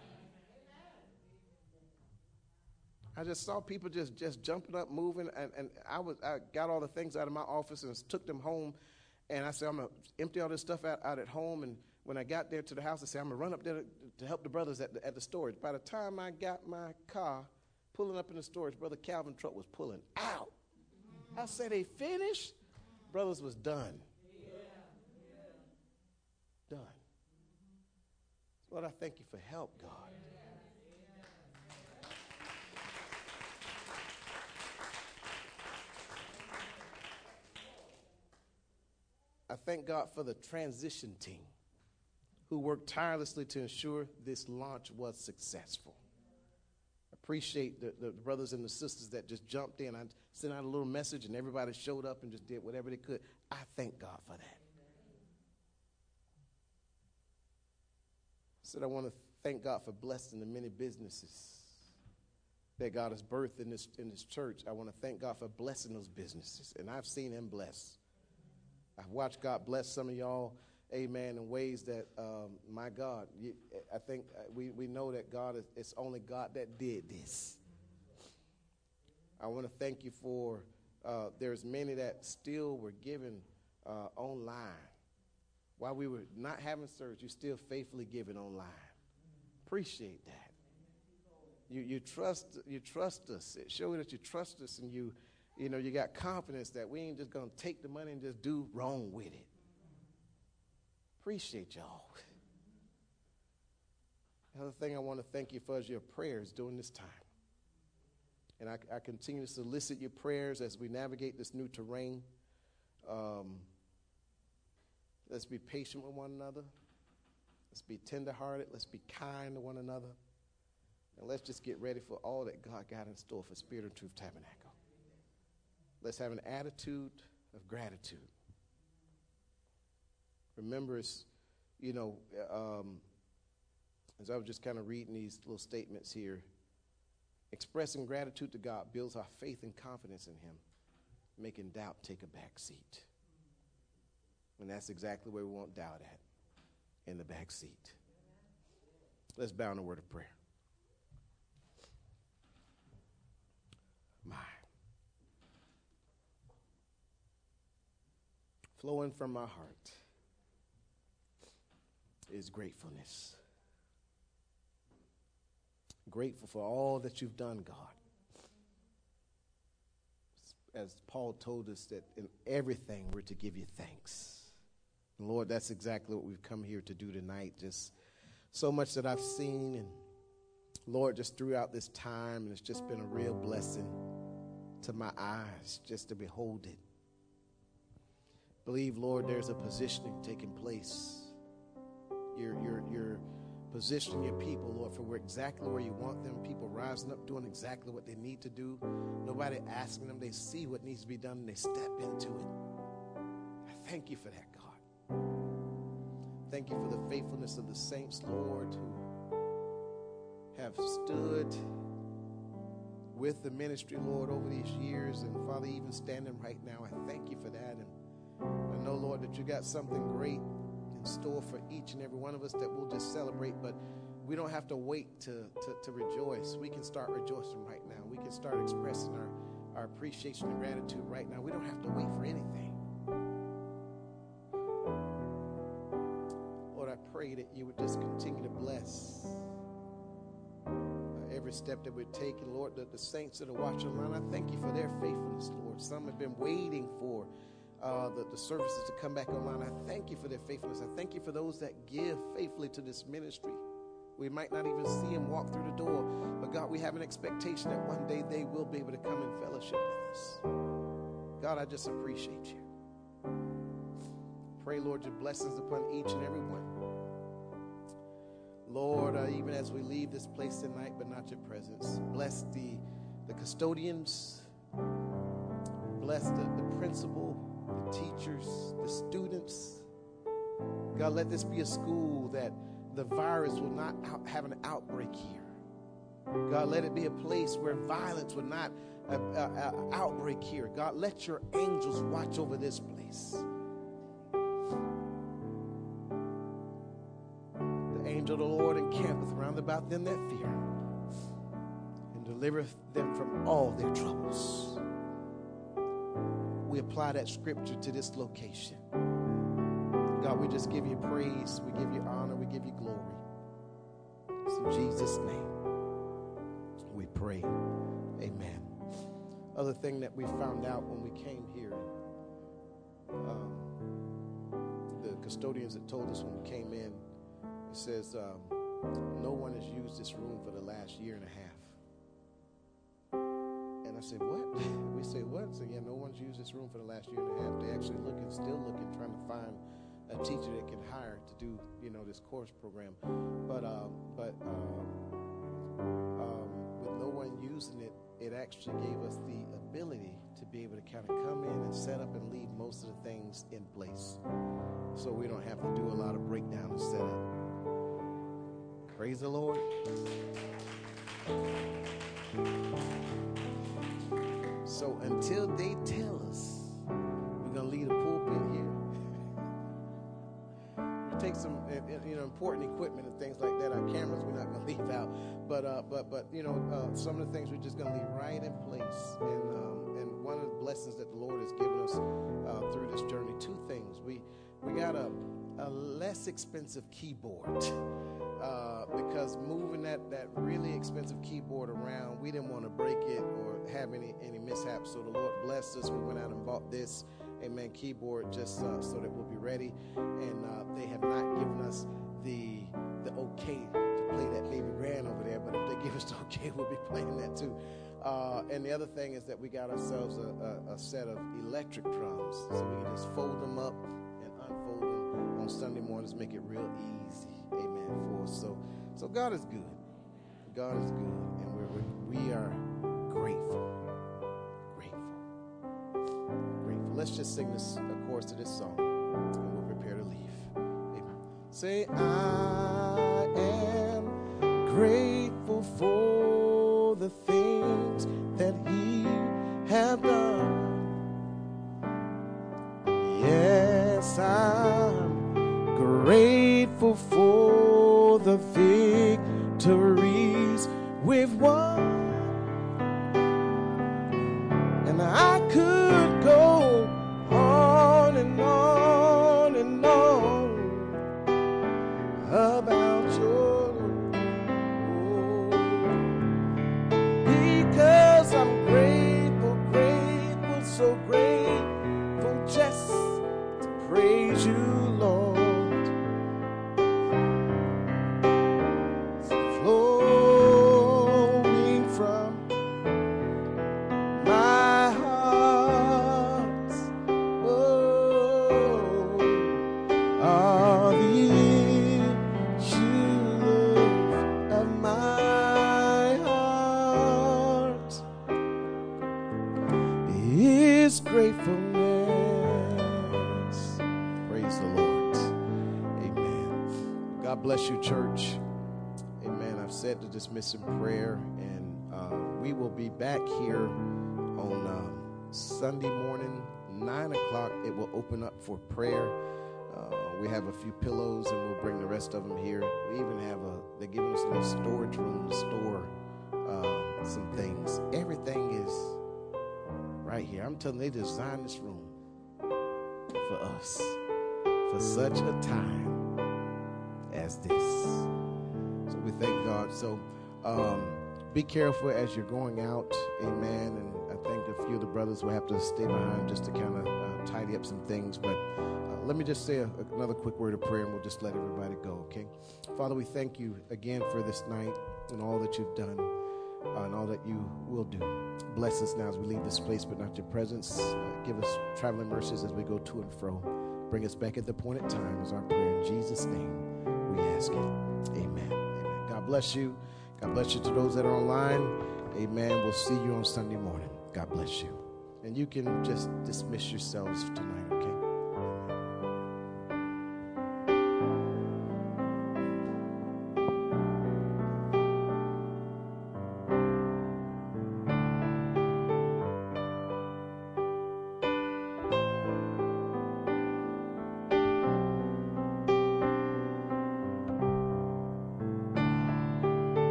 I just saw people just jumping up, moving, and I got all the things out of my office and took them home. And I said, I'm going to empty all this stuff out at home. And when I got there to the house, I said, I'm going to run up there to help the brothers at the storage. By the time I got my car pulling up in the storage, Brother Calvin truck was pulling out. I said, they finished? Brothers was done. Done. Lord, I thank you for help, God. I thank God for the transition team who worked tirelessly to ensure this launch was successful. Appreciate the brothers and the sisters that just jumped in. I sent out a little message and everybody showed up and just did whatever they could. I thank God for that. said, I want to thank God for blessing the many businesses that God has birthed in this church. I want to thank God for blessing those businesses. And I've seen him bless. I've watched God bless some of y'all, amen, in ways that, my God, I think we know that God it's only God that did this. I want to thank you for, there's many that still were given online. While we were not having service, you still faithfully giving online. Appreciate that. You trust us. It shows that you trust us, and you got confidence that we ain't just gonna take the money and just do wrong with it. Appreciate y'all. Another thing I want to thank you for is your prayers during this time. And I continue to solicit your prayers as we navigate this new terrain. Let's be patient with one another. Let's be tenderhearted. Let's be kind to one another. And let's just get ready for all that God got in store for Spirit of Truth Tabernacle. Let's have an attitude of gratitude. Remember, as I was just kind of reading these little statements here, expressing gratitude to God builds our faith and confidence in him, making doubt take a back seat. And that's exactly where we want doubt at, in the back seat. Let's bow in a word of prayer. Flowing from my heart is gratefulness. Grateful for all that you've done, God. As Paul told us that in everything we're to give you thanks. And Lord, that's exactly what we've come here to do tonight. Just so much that I've seen, and Lord, just throughout this time, and it's just been a real blessing to my eyes just to behold it. Believe, Lord, there's a positioning taking place. You're positioning your people, Lord, for exactly where you want them. People rising up, doing exactly what they need to do. Nobody asking them. They see what needs to be done, and they step into it. I thank you for that, God. Thank you for the faithfulness of the saints, Lord, who have stood with the ministry, Lord, over these years. And, Father, even standing right now, I thank you for that. And I know, Lord, that you got something great in store for each and every one of us that we'll just celebrate, but we don't have to wait to rejoice. We can start rejoicing right now. We can start expressing our appreciation and gratitude right now. We don't have to wait for anything. Lord, I pray that you would just continue to bless every step that we're taking. Lord, the saints that are watching online, I thank you for their faithfulness, Lord. Some have been waiting for the services to come back online. I thank you for their faithfulness. I thank you for those that give faithfully to this ministry. We might not even see them walk through the door, but God, we have an expectation that one day they will be able to come in fellowship with us. God, I just appreciate you. Pray, Lord, your blessings upon each and every one. Lord, even as we leave this place tonight, but not your presence, bless the custodians, bless the principal, the teachers, the students. God, let this be a school that the virus will not have an outbreak here. God, let it be a place where violence will not outbreak here. God, let your angels watch over this place. The angel of the Lord encampeth round about them that fear him, and delivereth them from all their troubles. We apply that scripture to this location. God, we just give you praise, we give you honor, we give you glory. It's in Jesus' name we pray. Amen. Other thing that we found out when we came here, the custodians that told us when we came in, it says no one has used this room for the last year and a half. And I said, what? We said, what? So yeah, no one's used this room for the last year and a half. They're actually still looking, trying to find a teacher that can hire to do, this course program. But with no one using it, it actually gave us the ability to be able to kind of come in and set up and leave most of the things in place. So we don't have to do a lot of breakdown and setup. Praise the Lord. So until they tell us, we're going to leave the pulpit here. We take some important equipment and things like that. Our cameras we're not going to leave out. But some of the things we're just going to leave right in place. And one of the blessings that the Lord has given us through this journey, two things. We got a less expensive keyboard. Because moving that really expensive keyboard around, we didn't want to break it or have any mishaps. So the Lord blessed us. We went out and bought this, amen, keyboard just so that we'll be ready. And they have not given us the okay to play that Baby Grand over there. But if they give us the okay, we'll be playing that too. And the other thing is that we got ourselves a set of electric drums. So we can just fold them up and unfold them on Sunday mornings, make it real easy. Amen. For us. So God is good. God is good. And we are grateful. Grateful. Let's just sing this chorus to this song and we'll prepare to leave. Amen. Say, I am grateful for the things that He have done. Yes, I'm grateful for the victories we've won. And I could go on and on and on about your love. Because I'm grateful, so grateful just to praise you, Lord. Gratefulness. Praise the Lord. Amen. God bless you, church. Amen. I've said to dismiss in prayer, and we will be back here on Sunday morning, 9 o'clock. It will open up for prayer. We have a few pillows, and we'll bring the rest of them here. We even have they're giving us a little storage room to store some things. Everything is right here. I'm telling you, they designed this room for us, for such a time as this. So we thank God. So be careful as you're going out. Amen. And I think a few of the brothers will have to stay behind just to kind of tidy up some things. But let me just say another quick word of prayer, and we'll just let everybody go, okay? Father, we thank you again for this night and all that you've done. And all that you will do. Bless us now as we leave this place, but not your presence. Give us traveling mercies as we go to and fro. Bring us back at the appointed time is our prayer. In Jesus' name we ask it. Amen. Amen. God bless you. God bless you to those that are online. Amen. We'll see you on Sunday morning. God bless you. And you can just dismiss yourselves tonight.